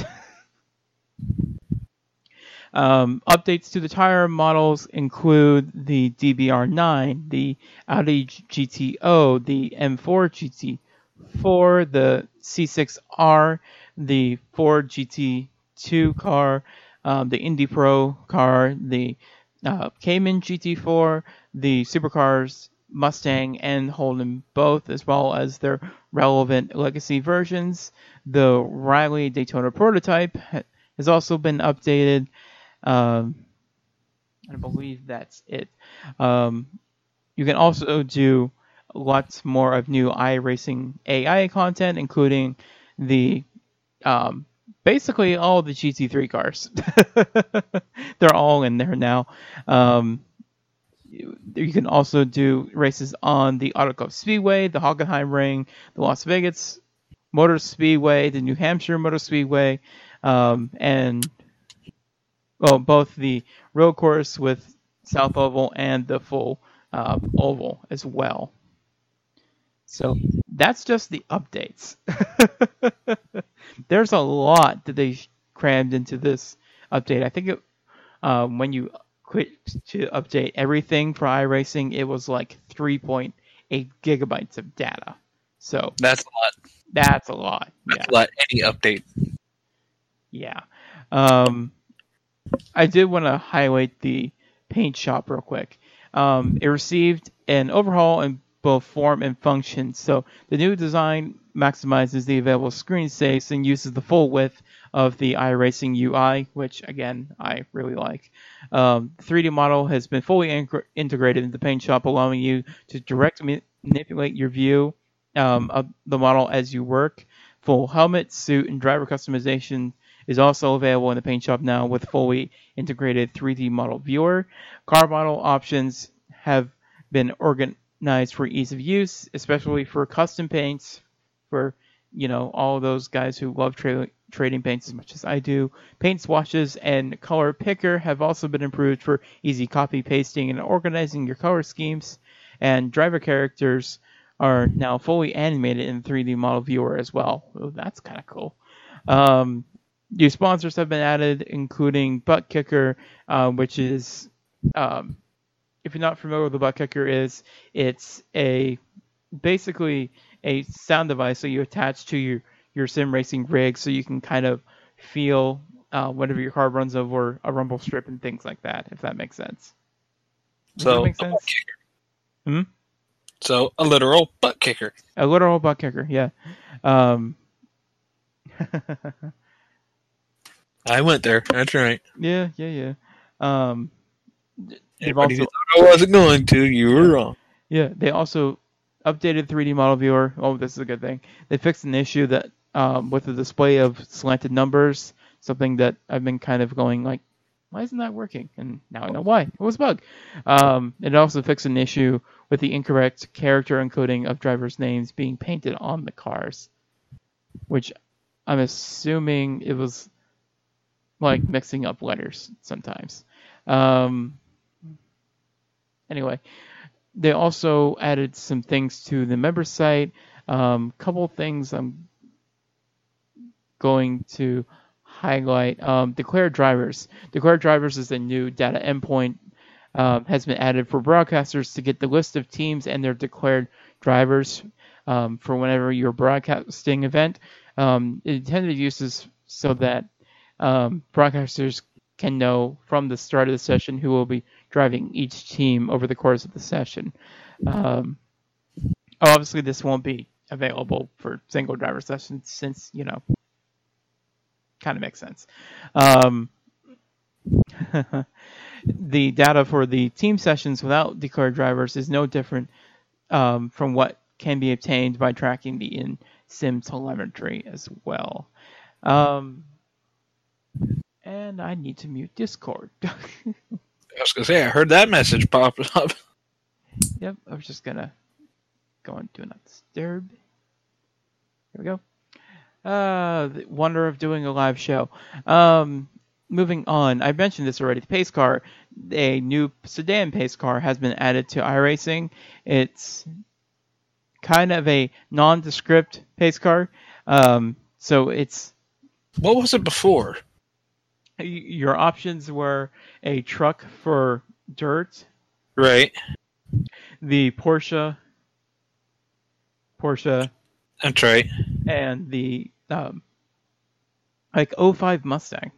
Speaker 3: um, updates to the tire models include the D B R nine, the Audi G T O, the M four G T four, the C six R, the Ford G T two car, um, the Indy Pro car, the uh, Cayman G T four, the supercars Mustang and Holden both, as well as their relevant legacy versions. The Riley Daytona prototype has also been updated. Um, I believe that's it. Um, you can also do lots more of new iRacing A I content, including the um, basically all the G T three cars. They're all in there now. Um, you, you can also do races on the Auto Club Speedway, the Hockenheim Ring, the Las Vegas Motor Speedway, the New Hampshire Motor Speedway, um, and well, both the road course with South Oval and the full uh, oval as well. So that's just the updates. There's a lot that they crammed into this update. I think it, um, when you quit to update everything for iRacing, it was like three point eight gigabytes of data. So
Speaker 4: that's a lot.
Speaker 3: That's a lot.
Speaker 4: That's
Speaker 3: yeah.
Speaker 4: a lot. Any update.
Speaker 3: Yeah. Um, I did want to highlight the paint shop real quick. Um, it received an overhaul in both form and function. So the new design maximizes the available screen space and uses the full width of the iRacing U I, which again I really like. Um, the three D model has been fully in- integrated into the paint shop, allowing you to directly manipulate your view um, of the model as you work. Full helmet, suit, and driver customization is also available in the paint shop now with fully integrated three D model viewer. Car model options have been organized for ease of use, especially for custom paints for, you know, all those guys who love tra- trading paints as much as I do. Paint swatches and color picker have also been improved for easy copy pasting and organizing your color schemes. And driver characters are now fully animated in three D model viewer as well. Oh, that's kind of cool. Um, New sponsors have been added, including Butt Kicker, uh, which is um, if you're not familiar with the butt kicker is, it's a basically a sound device that you attach to your, your sim racing rig so you can kind of feel uh, whenever your car runs over a rumble strip and things like that, if that makes sense. Does
Speaker 4: so
Speaker 3: that make
Speaker 4: a
Speaker 3: sense?
Speaker 4: butt kicker.
Speaker 3: Hmm?
Speaker 4: So a literal butt kicker.
Speaker 3: A literal butt kicker, yeah. Um,
Speaker 4: I went there. That's right.
Speaker 3: yeah, yeah, yeah. Um, they've
Speaker 4: Anybody
Speaker 3: also,
Speaker 4: who thought I wasn't going to, you were wrong.
Speaker 3: yeah, they also updated three D model viewer. Oh, this is a good thing. They fixed an issue that um, with the display of slanted numbers, something that I've been kind of going like, why isn't that working? And now I know why. It was a bug. Um, it also fixed an issue with the incorrect character encoding of drivers' names being painted on the cars, which I'm assuming it was like mixing up letters sometimes. Um, anyway, they also added some things to the member site. Um, couple things I'm going to highlight. Um, declared drivers. Declared drivers is a new data endpoint um, has been added for broadcasters to get the list of teams and their declared drivers um, for whenever you're broadcasting event. Um, it intended uses so that um, broadcasters can know from the start of the session who will be driving each team over the course of the session. Um, obviously, this won't be available for single driver sessions since, you know, kind of makes sense. Um, the data for the team sessions without declared drivers is no different um, from what can be obtained by tracking the in-sim telemetry as well. Um, and I need to mute Discord.
Speaker 4: I was going to say, I heard that message pop up.
Speaker 3: Yep, I was just going to go and do not disturb. Here we go. Uh, the wonder of doing a live show. Um, moving on, I mentioned this already. The pace car, a new sedan pace car has been added to iRacing. It's kind of a nondescript pace car. Um, so it's...
Speaker 4: What was it before?
Speaker 3: Your options were a truck for dirt.
Speaker 4: Right.
Speaker 3: The Porsche. Porsche.
Speaker 4: That's right.
Speaker 3: And the um, like oh five Mustang.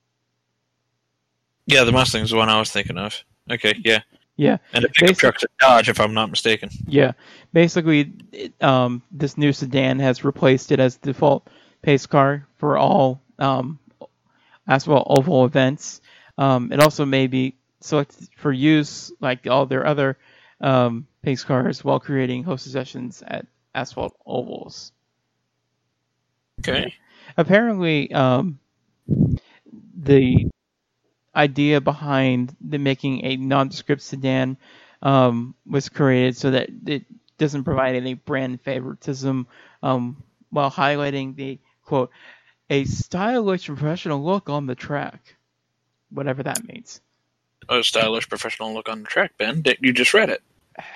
Speaker 4: Yeah, the Mustang's the one I was thinking of. Okay, yeah.
Speaker 3: Yeah.
Speaker 4: And the pickup
Speaker 3: Basic-
Speaker 4: truck's a Dodge, if I'm not mistaken.
Speaker 3: Yeah. Basically, it, um, this new sedan has replaced it as default pace car for all um, asphalt oval events. Um, it also may be selected for use like all their other um, pace cars while creating hosted sessions at asphalt ovals.
Speaker 4: Okay.
Speaker 3: Apparently, um, the idea behind the making a nondescript sedan um, was created so that it doesn't provide any brand favoritism um, while highlighting the, quote, a stylish professional look on the track, whatever that means.
Speaker 4: A stylish professional look on the track, Ben. You just read it.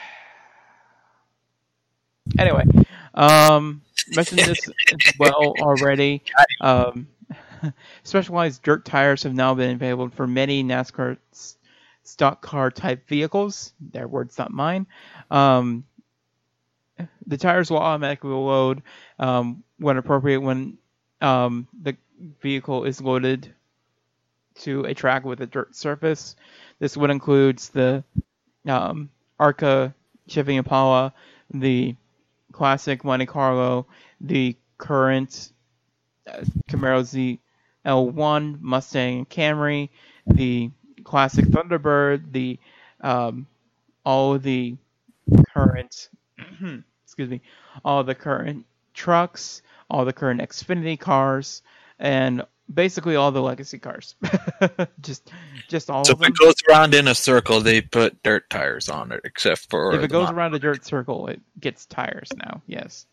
Speaker 3: Anyway, um, mentioned this as well already. Um, specialized dirt tires have now been available for many NASCAR s- stock car type vehicles. Their words, not mine. Um, the tires will automatically load um, when appropriate when um, the vehicle is loaded to a track with a dirt surface. This would include the um, Arca Chevy Impala, the classic Monte Carlo, the current uh, Camaro Z L one, Mustang Camry, the classic Thunderbird, the um, all of the current excuse me, all the current trucks, all the current Xfinity cars, and basically all the legacy cars. just just all
Speaker 4: so
Speaker 3: of
Speaker 4: if
Speaker 3: them.
Speaker 4: it goes around in a circle, they put dirt tires on it, except for
Speaker 3: If it
Speaker 4: the
Speaker 3: goes
Speaker 4: Mon-
Speaker 3: around a dirt circle, it gets tires now. Yes.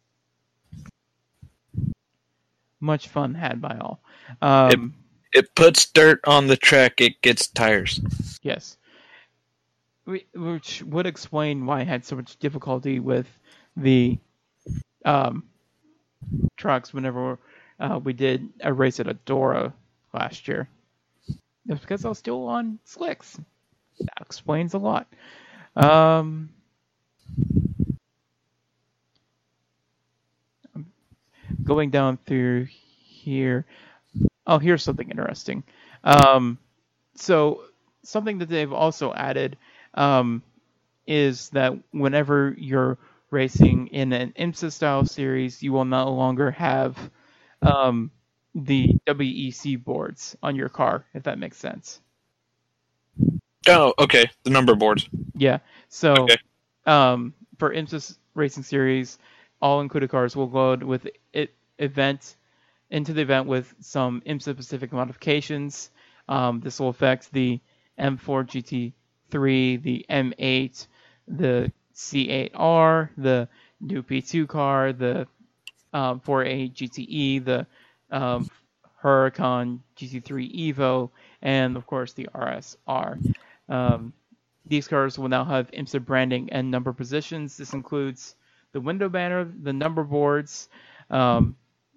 Speaker 3: Much fun had by all. Um,
Speaker 4: It puts dirt on the track, it gets tires.
Speaker 3: yes. We, which would explain why I had so much difficulty with the um, trucks whenever uh, we did a race at Adora last year. It was because I was still on slicks. that explains a lot. Um, going down through here. Oh, here's something interesting. Um, so something that they've also added um, is that whenever you're racing in an IMSA style series, you will no longer have um, the W E C boards on your car, if that makes sense.
Speaker 4: Oh, okay. The number boards.
Speaker 3: Yeah. So
Speaker 4: Okay.
Speaker 3: um, for IMSA racing series, all included cars will load with it event into the event with some IMSA specific modifications. Um, this will affect the M four G T three, the M eight, the C eight R, the new P two car, the um, four A G T E, the um, Huracan G T three Evo, and of course the R S R. Um, these cars will now have IMSA branding and number positions. This includes the window banner, the number boards, um,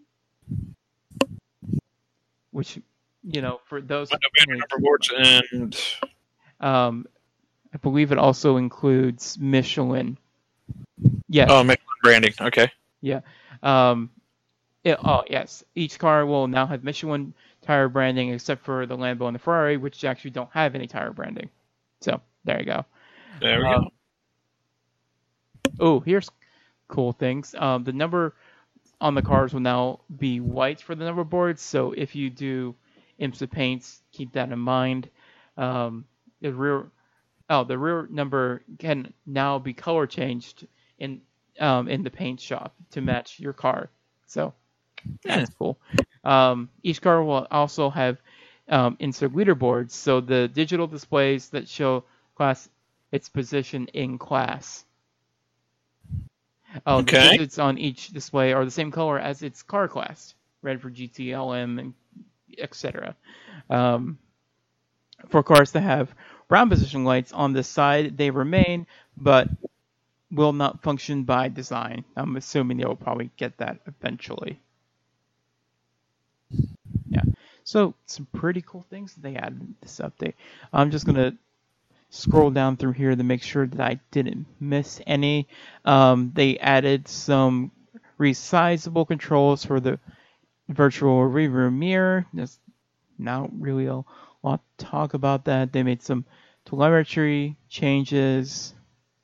Speaker 3: which, you know, for those...
Speaker 4: Window banner, number boards, and...
Speaker 3: Um, I believe it also includes Michelin. Yes.
Speaker 4: Oh, Michelin branding. Okay.
Speaker 3: Yeah. Um, it, oh, yes. Each car will now have Michelin tire branding, except for the Lambo and the Ferrari, which actually don't have any tire branding. So, there you go.
Speaker 4: There we
Speaker 3: um,
Speaker 4: go.
Speaker 3: Oh, here's cool things. Um, the number on the cars will now be white for the number boards, so if you do IMSA paints, keep that in mind. Um, the rear... Oh, the rear number can now be color changed in um, in the paint shop to match your car. So that's
Speaker 4: Yeah.
Speaker 3: cool. Um, each car will also have um, insert leaderboards, so the digital displays that show class its position in class. Oh,
Speaker 4: Okay.
Speaker 3: the digits on each display are the same color as its car class, red for G T, L M, and et cetera. Um, for cars that have brown position lights on the side, they remain, but will not function by design. I'm assuming they'll probably get that eventually. Yeah. So, some pretty cool things that they added in this update. I'm just going to scroll down through here to make sure that I didn't miss any. Um, they added some resizable controls for the virtual rearview mirror. There's not really a lot to talk about that. They made some telemetry changes.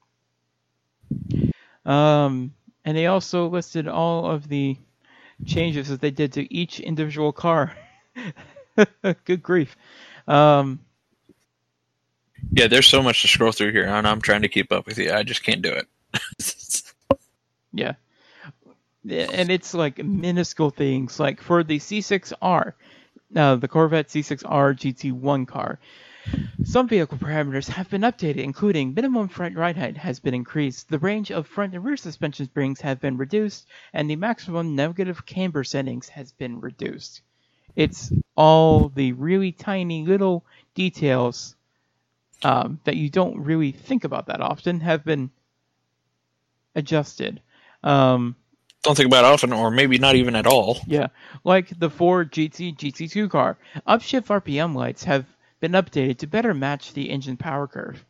Speaker 3: Um, and they also listed all of the changes that they did to each individual car. Good grief. Um,
Speaker 4: Yeah, there's so much to scroll through here, and I'm trying to keep up with you. I just can't do it.
Speaker 3: yeah. And it's like minuscule things. Like for the C six R, uh, the Corvette C six R G T one car, some vehicle parameters have been updated, including minimum front ride height has been increased, the range of front and rear suspension springs have been reduced, and the maximum negative camber settings has been reduced. It's all the really tiny little details um, that you don't really think about that often have been adjusted. Um,
Speaker 4: Don't think about it often, or maybe not even at all.
Speaker 3: yeah, like the Ford G T G T two car, upshift R P M lights have been updated to better match the engine power curve.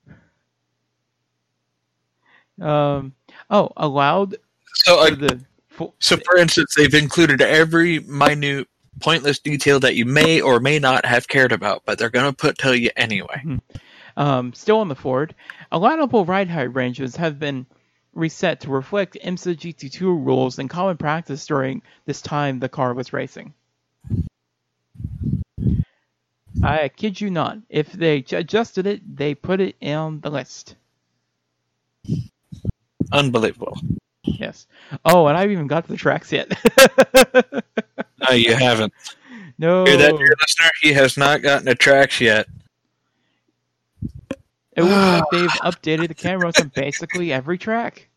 Speaker 3: Um, oh, allowed
Speaker 4: So,
Speaker 3: for
Speaker 4: like,
Speaker 3: the full,
Speaker 4: so for instance, they've included every minute, pointless detail that you may or may not have cared about, but they're going to put tell you anyway.
Speaker 3: um, still on the Ford, allowable ride height ranges have been reset to reflect IMSA G T two rules and common practice during this time the car was racing. I kid you not. If they adjusted it, they put it on the list.
Speaker 4: Unbelievable.
Speaker 3: Yes. Oh, and I haven't even got to the tracks yet.
Speaker 4: No, you haven't.
Speaker 3: No.
Speaker 4: Hear that, dear listener? He has not gotten to tracks yet.
Speaker 3: It looks like they've updated the cameras on basically every track.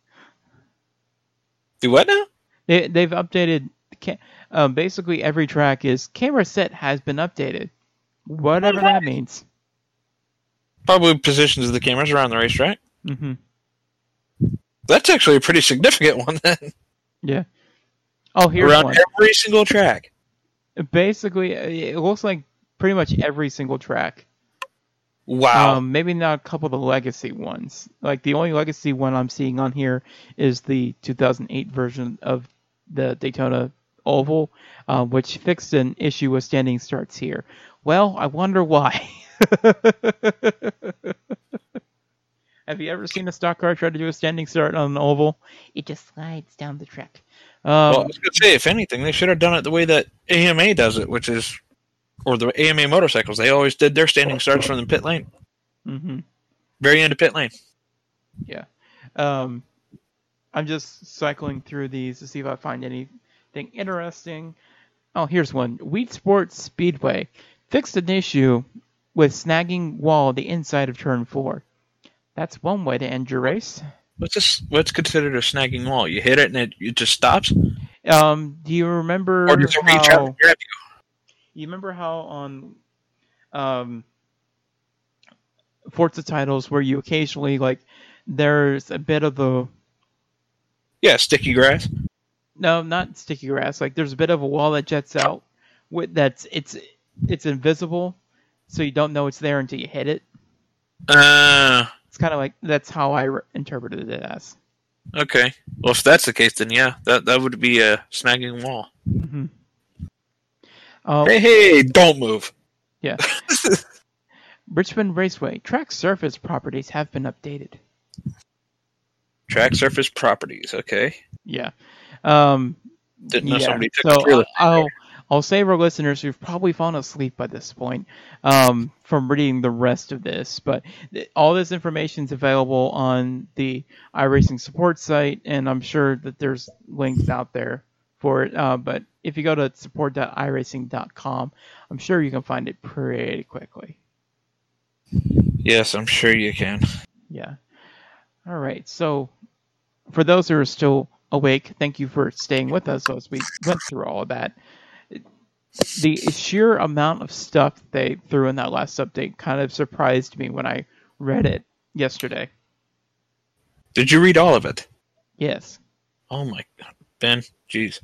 Speaker 4: Do what now?
Speaker 3: They, they've updated the ca- um, basically every track is camera set has been updated. Whatever that means.
Speaker 4: Probably positions of the cameras around the racetrack.
Speaker 3: Mm-hmm.
Speaker 4: That's actually a pretty significant one then.
Speaker 3: Yeah. Oh, here's
Speaker 4: around
Speaker 3: one.
Speaker 4: every single track.
Speaker 3: Basically, it looks like pretty much every single track.
Speaker 4: Wow.
Speaker 3: Um, maybe not a couple of the legacy ones. Like the only legacy one I'm seeing on here is the two thousand eight version of the Daytona Oval, uh, which fixed an issue with standing starts here. Well, I wonder why. Have you ever seen a stock car try to do a standing start on an oval? It just slides down the track. Um,
Speaker 4: well, I was going to say, if anything, they should have done it the way that A M A does it, which is, or the A M A motorcycles. They always did their standing starts from the pit lane.
Speaker 3: Mm-hmm.
Speaker 4: Very end of pit lane.
Speaker 3: Yeah. Um, I'm just cycling through these to see if I find anything interesting. Oh, here's one. Wheat Sports Speedway fixed an issue with snagging wall the inside of turn four. That's one way to end your race.
Speaker 4: What's this? What's considered a snagging wall? You hit it and it, it just stops?
Speaker 3: Um, do you remember
Speaker 4: Or does it reach
Speaker 3: how...
Speaker 4: out and grab you?
Speaker 3: You remember how on um, Forza titles where you occasionally, like, there's a bit of the...
Speaker 4: Yeah, sticky grass.
Speaker 3: No, not sticky grass. Like, there's a bit of a wall that jets out. With that's it's it's invisible, so you don't know it's there until you hit it.
Speaker 4: Uh,
Speaker 3: It's kind of like, that's how I re- interpreted it as.
Speaker 4: okay. Well, if that's the case, then yeah, that, that would be a snagging wall.
Speaker 3: Mm-hmm. Um,
Speaker 4: Hey, hey, don't move.
Speaker 3: Yeah. Richmond Raceway. Track surface properties have been updated.
Speaker 4: Track surface properties, okay.
Speaker 3: Yeah. Um,
Speaker 4: Didn't know
Speaker 3: yeah.
Speaker 4: somebody took
Speaker 3: so
Speaker 4: the real estate
Speaker 3: I'll,
Speaker 4: there.
Speaker 3: I'll save our listeners who've probably fallen asleep by this point um, from reading the rest of this. But th- all this information is available on the iRacing support site, and I'm sure that there's links out there for it. Uh, but if you go to support dot i racing dot com, I'm sure you can find it pretty quickly.
Speaker 4: Yes, I'm sure you can.
Speaker 3: Yeah. All right. So for those who are still awake, thank you for staying with us as we went through all of that. The sheer amount of stuff they threw in that last update kind of surprised me when I read it yesterday.
Speaker 4: Did you read all of it?
Speaker 3: Yes.
Speaker 4: Oh my God, Ben, jeez.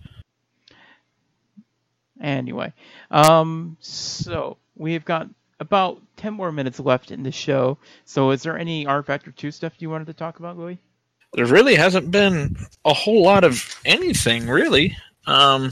Speaker 3: Anyway, um, so we've got about ten more minutes left in the show. So is there any R Factor two stuff you wanted to talk about, Louis?
Speaker 4: There really hasn't been a whole lot of anything, really. Um,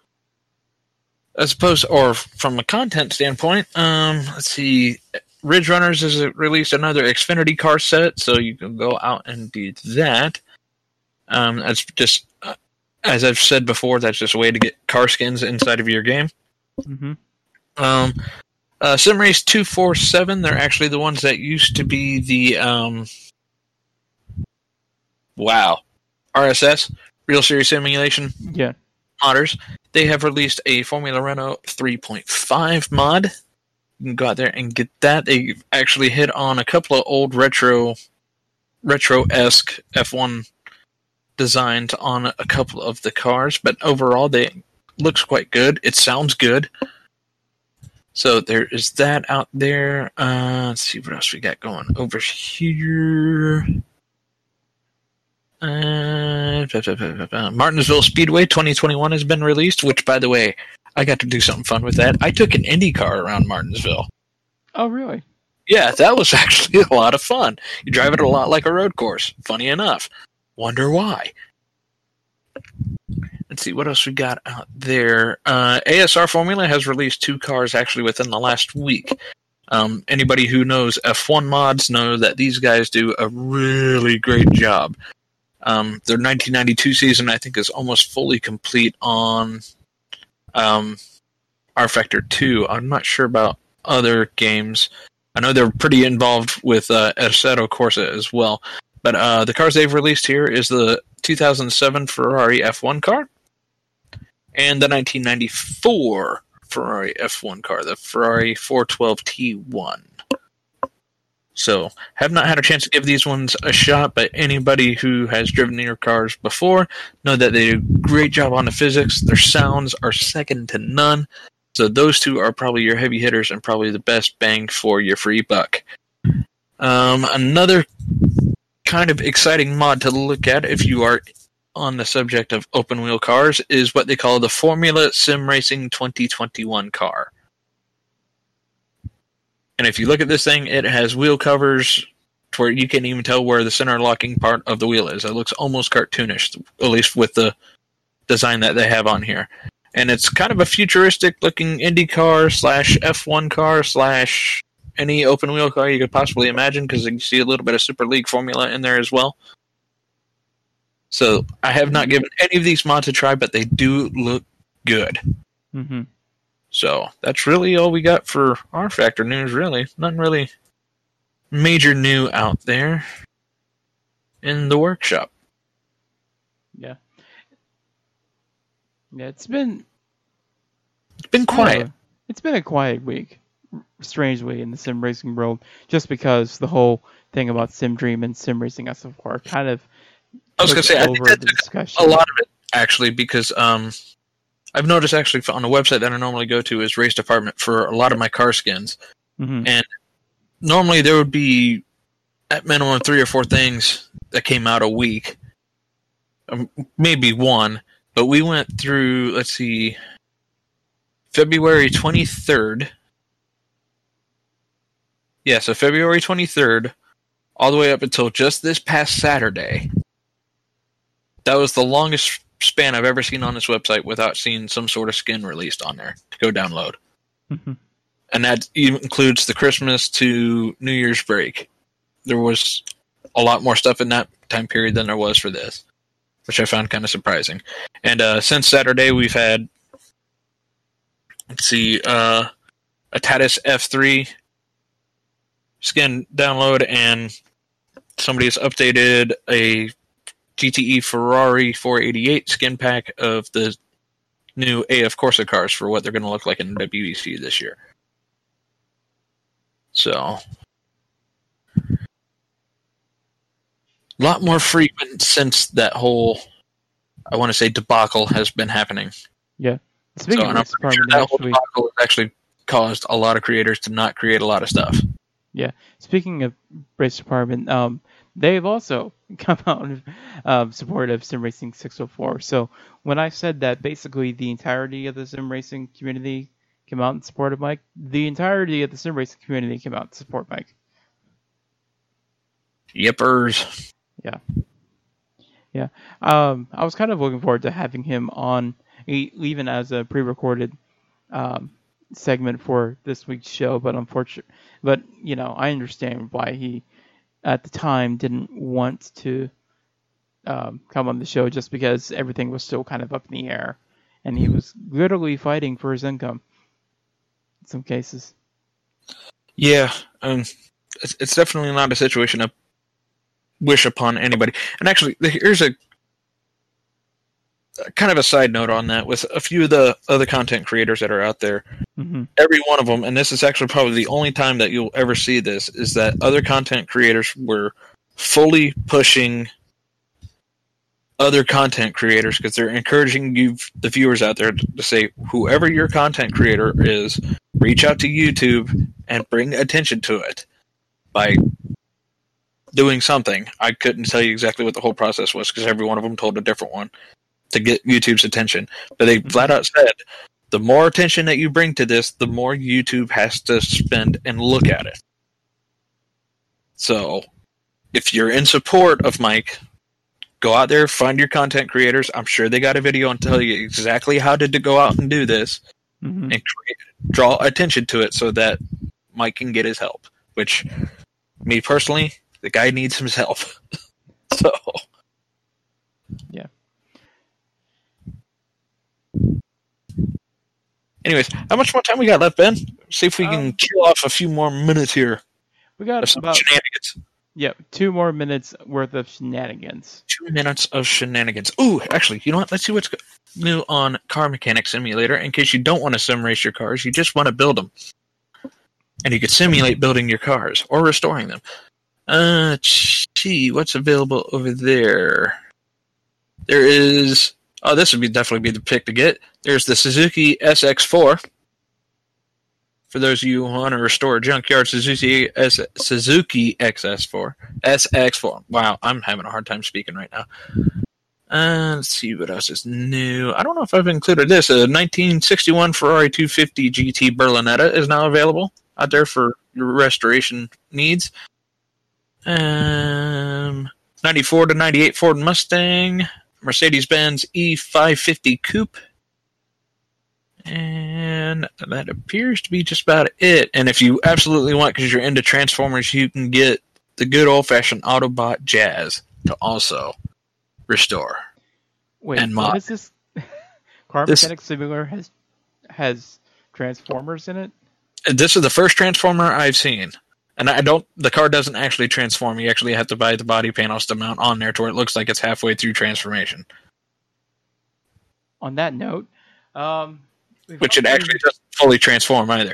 Speaker 4: as opposed, or from a content standpoint, um, let's see. Ridge Runners has released another Xfinity car set, so you can go out and do that. Um, that's just, uh, as I've said before, that's just a way to get car skins inside of your game.
Speaker 3: Mm-hmm.
Speaker 4: Um, uh, SimRace two forty-seven, they're actually the ones that used to be the, um, wow, R S S, Real Series Simulation
Speaker 3: Yeah.
Speaker 4: modders. They have released a Formula Renault three point five mod. You can go out there and get that. They actually hit on a couple of old retro, retro-esque F one designs on a couple of the cars, but overall, they looks quite good. It sounds good. So there is that out there. Uh, let's see what else we got going over here. Uh, Martinsville Speedway twenty twenty-one has been released, which, by the way, I got to do something fun with that. I took an Indy car around Martinsville.
Speaker 3: Oh, really?
Speaker 4: Yeah, that was actually a lot of fun. You drive it a lot like a road course. Funny enough. Wonder why. Let's see what else we got out there. Uh, A S R Formula has released two cars actually within the last week. Um, anybody who knows F one mods know that these guys do a really great job. Um, their nineteen ninety-two season, I think, is almost fully complete on um, R Factor two. I'm not sure about other games. I know they're pretty involved with uh, Assetto Corsa as well. But uh, the cars they've released here is the two thousand seven Ferrari F one car and the nineteen ninety-four Ferrari F one car, the Ferrari four twelve T one. So, have not had a chance to give these ones a shot, but anybody who has driven your cars before know that they do a great job on the physics. Their sounds are second to none. So those two are probably your heavy hitters and probably the best bang for your free buck. Um, another kind of exciting mod to look at if you are on the subject of open wheel cars is what they call the Formula Sim Racing twenty twenty-one car. And if you look at this thing, it has wheel covers to where you can't even tell where the center locking part of the wheel is. It looks almost cartoonish, at least with the design that they have on here. And it's kind of a futuristic-looking IndyCar slash F one car slash any open-wheel car you could possibly imagine, because you see a little bit of Super League formula in there as well. So I have not given any of these mods a try, but they do look good.
Speaker 3: Mm-hmm.
Speaker 4: So that's really all we got for R Factor news, really. Nothing really major new out there in the workshop.
Speaker 3: Yeah. Yeah, it's been...
Speaker 4: It's been quiet.
Speaker 3: Uh, it's been a quiet week, strangely, in the sim racing world, just because the whole thing about Sim Dream and Sim Racing S F four kind of
Speaker 4: I was going to say, I think
Speaker 3: over the
Speaker 4: that's
Speaker 3: discussion.
Speaker 4: a lot of it, actually, because um, I've noticed, actually, on the website that I normally go to is Race Department for a lot of my car skins.
Speaker 3: Mm-hmm.
Speaker 4: And normally there would be, at minimum, three or four things that came out a week. Um, maybe one. But we went through, let's see, February twenty-third. Yeah, so February twenty-third, all the way up until just this past Saturday. That was the longest span I've ever seen on this website without seeing some sort of skin released on there to go download.
Speaker 3: Mm-hmm.
Speaker 4: And that includes the Christmas to New Year's break. There was a lot more stuff in that time period than there was for this, which I found kind of surprising. And uh, since Saturday, we've had, let's see, uh, a Tatis F three skin download, and somebody has updated a G T E Ferrari four eighty-eight skin pack of the new A F Corsa cars for what they're going to look like in W E C this year. So, a lot more frequent since that whole, I want to say, debacle has been happening.
Speaker 3: Yeah. Speaking
Speaker 4: so,
Speaker 3: of
Speaker 4: and I'm
Speaker 3: Race
Speaker 4: pretty sure
Speaker 3: Department,
Speaker 4: that whole
Speaker 3: actually,
Speaker 4: debacle has actually caused a lot of creators to not create a lot of stuff.
Speaker 3: yeah. Speaking of Race Department, um, they've also come out in um, support of Sim Racing six oh four. So when I said that basically the entirety of the Sim Racing community came out in support of Mike, the entirety of the Sim Racing community came out to support Mike.
Speaker 4: Yippers.
Speaker 3: Yeah. Yeah. Um, I was kind of looking forward to having him on, e- even as a pre-recorded um, segment for this week's show, but unfortunately, but, you know, I understand why he, at the time, didn't want to um, come on the show, just because everything was still kind of up in the air, and he was literally fighting for his income in some cases.
Speaker 4: Yeah, um, it's, it's definitely not a situation I wish upon anybody. And actually, here's a, a kind of a side note on that. With a few of the other content creators that are out there,
Speaker 3: Mm-hmm.
Speaker 4: every one of them, and this is actually probably the only time that you'll ever see this, is that other content creators were fully pushing other content creators, because they're encouraging you, the viewers out there, to say, whoever your content creator is, reach out to YouTube and bring attention to it by doing something. I couldn't tell you exactly what the whole process was, because every one of them told a different one to get YouTube's attention. But they flat out said, the more attention that you bring to this, the more YouTube has to spend and look at it. So, if you're in support of Mike, go out there, find your content creators. I'm sure they got a video and tell you exactly how to go out and do this,
Speaker 3: Mm-hmm.
Speaker 4: and create, draw attention to it so that Mike can get his help. Which, me personally, the guy needs some help. So,
Speaker 3: Yeah.
Speaker 4: anyways, how much more time we got left, Ben? See if we can
Speaker 3: Um,
Speaker 4: kill off a few more minutes here
Speaker 3: We got
Speaker 4: of some
Speaker 3: about
Speaker 4: shenanigans.
Speaker 3: yeah two more minutes worth of shenanigans.
Speaker 4: Two minutes of shenanigans. Ooh, actually, you know what? Let's see what's new on Car Mechanic Simulator. In case you don't want to sim race your cars, you just want to build them. And you could simulate building your cars or restoring them. Uh, gee, what's available over there? There is... Oh, this would be definitely be the pick to get. There's the Suzuki S X four. For those of you who want to restore a junkyard Suzuki S- Suzuki X S four. S X four. Wow, I'm having a hard time speaking right now. Uh, let's see what else is new. I don't know if I've included this. A nineteen sixty-one Ferrari two fifty G T Berlinetta is now available out there for your restoration needs. Um, ninety-four to ninety-eight Ford Mustang, Mercedes-Benz E five fifty Coupe, and that appears to be just about it. And if you absolutely want, because you're into Transformers, you can get the good old-fashioned Autobot Jazz to also restore.
Speaker 3: Wait,
Speaker 4: and
Speaker 3: what
Speaker 4: mod.
Speaker 3: is this? Car
Speaker 4: This-
Speaker 3: Mechanic Simulator has has Transformers in it?
Speaker 4: This is the first Transformer I've seen. And I don't. The car doesn't actually transform. You actually have to buy the body panels to mount on there to where it looks like it's halfway through transformation.
Speaker 3: On that note, um, we've
Speaker 4: Which it
Speaker 3: come to-
Speaker 4: actually doesn't fully transform either.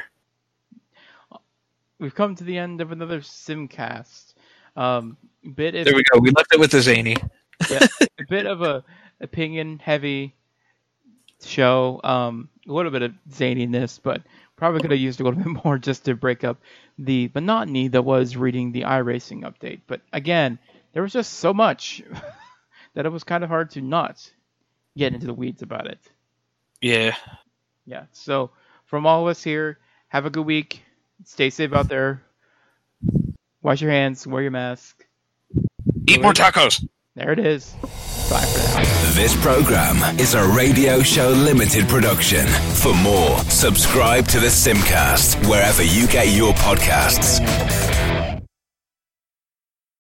Speaker 3: We've come to the end of another Simcast. Um, bit if,
Speaker 4: There we go. We left it with the zany.
Speaker 3: yeah, a bit of a opinion heavy show. Um, a little bit of zaniness, but probably could have used a little bit more just to break up the monotony that was reading the iRacing update. But again, there was just so much that it was kind of hard to not get into the weeds about it.
Speaker 4: Yeah.
Speaker 3: Yeah. So from all of us here, have a good week. Stay safe out there. Wash your hands. Wear your mask.
Speaker 4: Eat more tacos.
Speaker 3: There it is. Bye for now.
Speaker 1: This program is a Radio Show Limited production. For more, subscribe to the Simcast wherever you get your podcasts.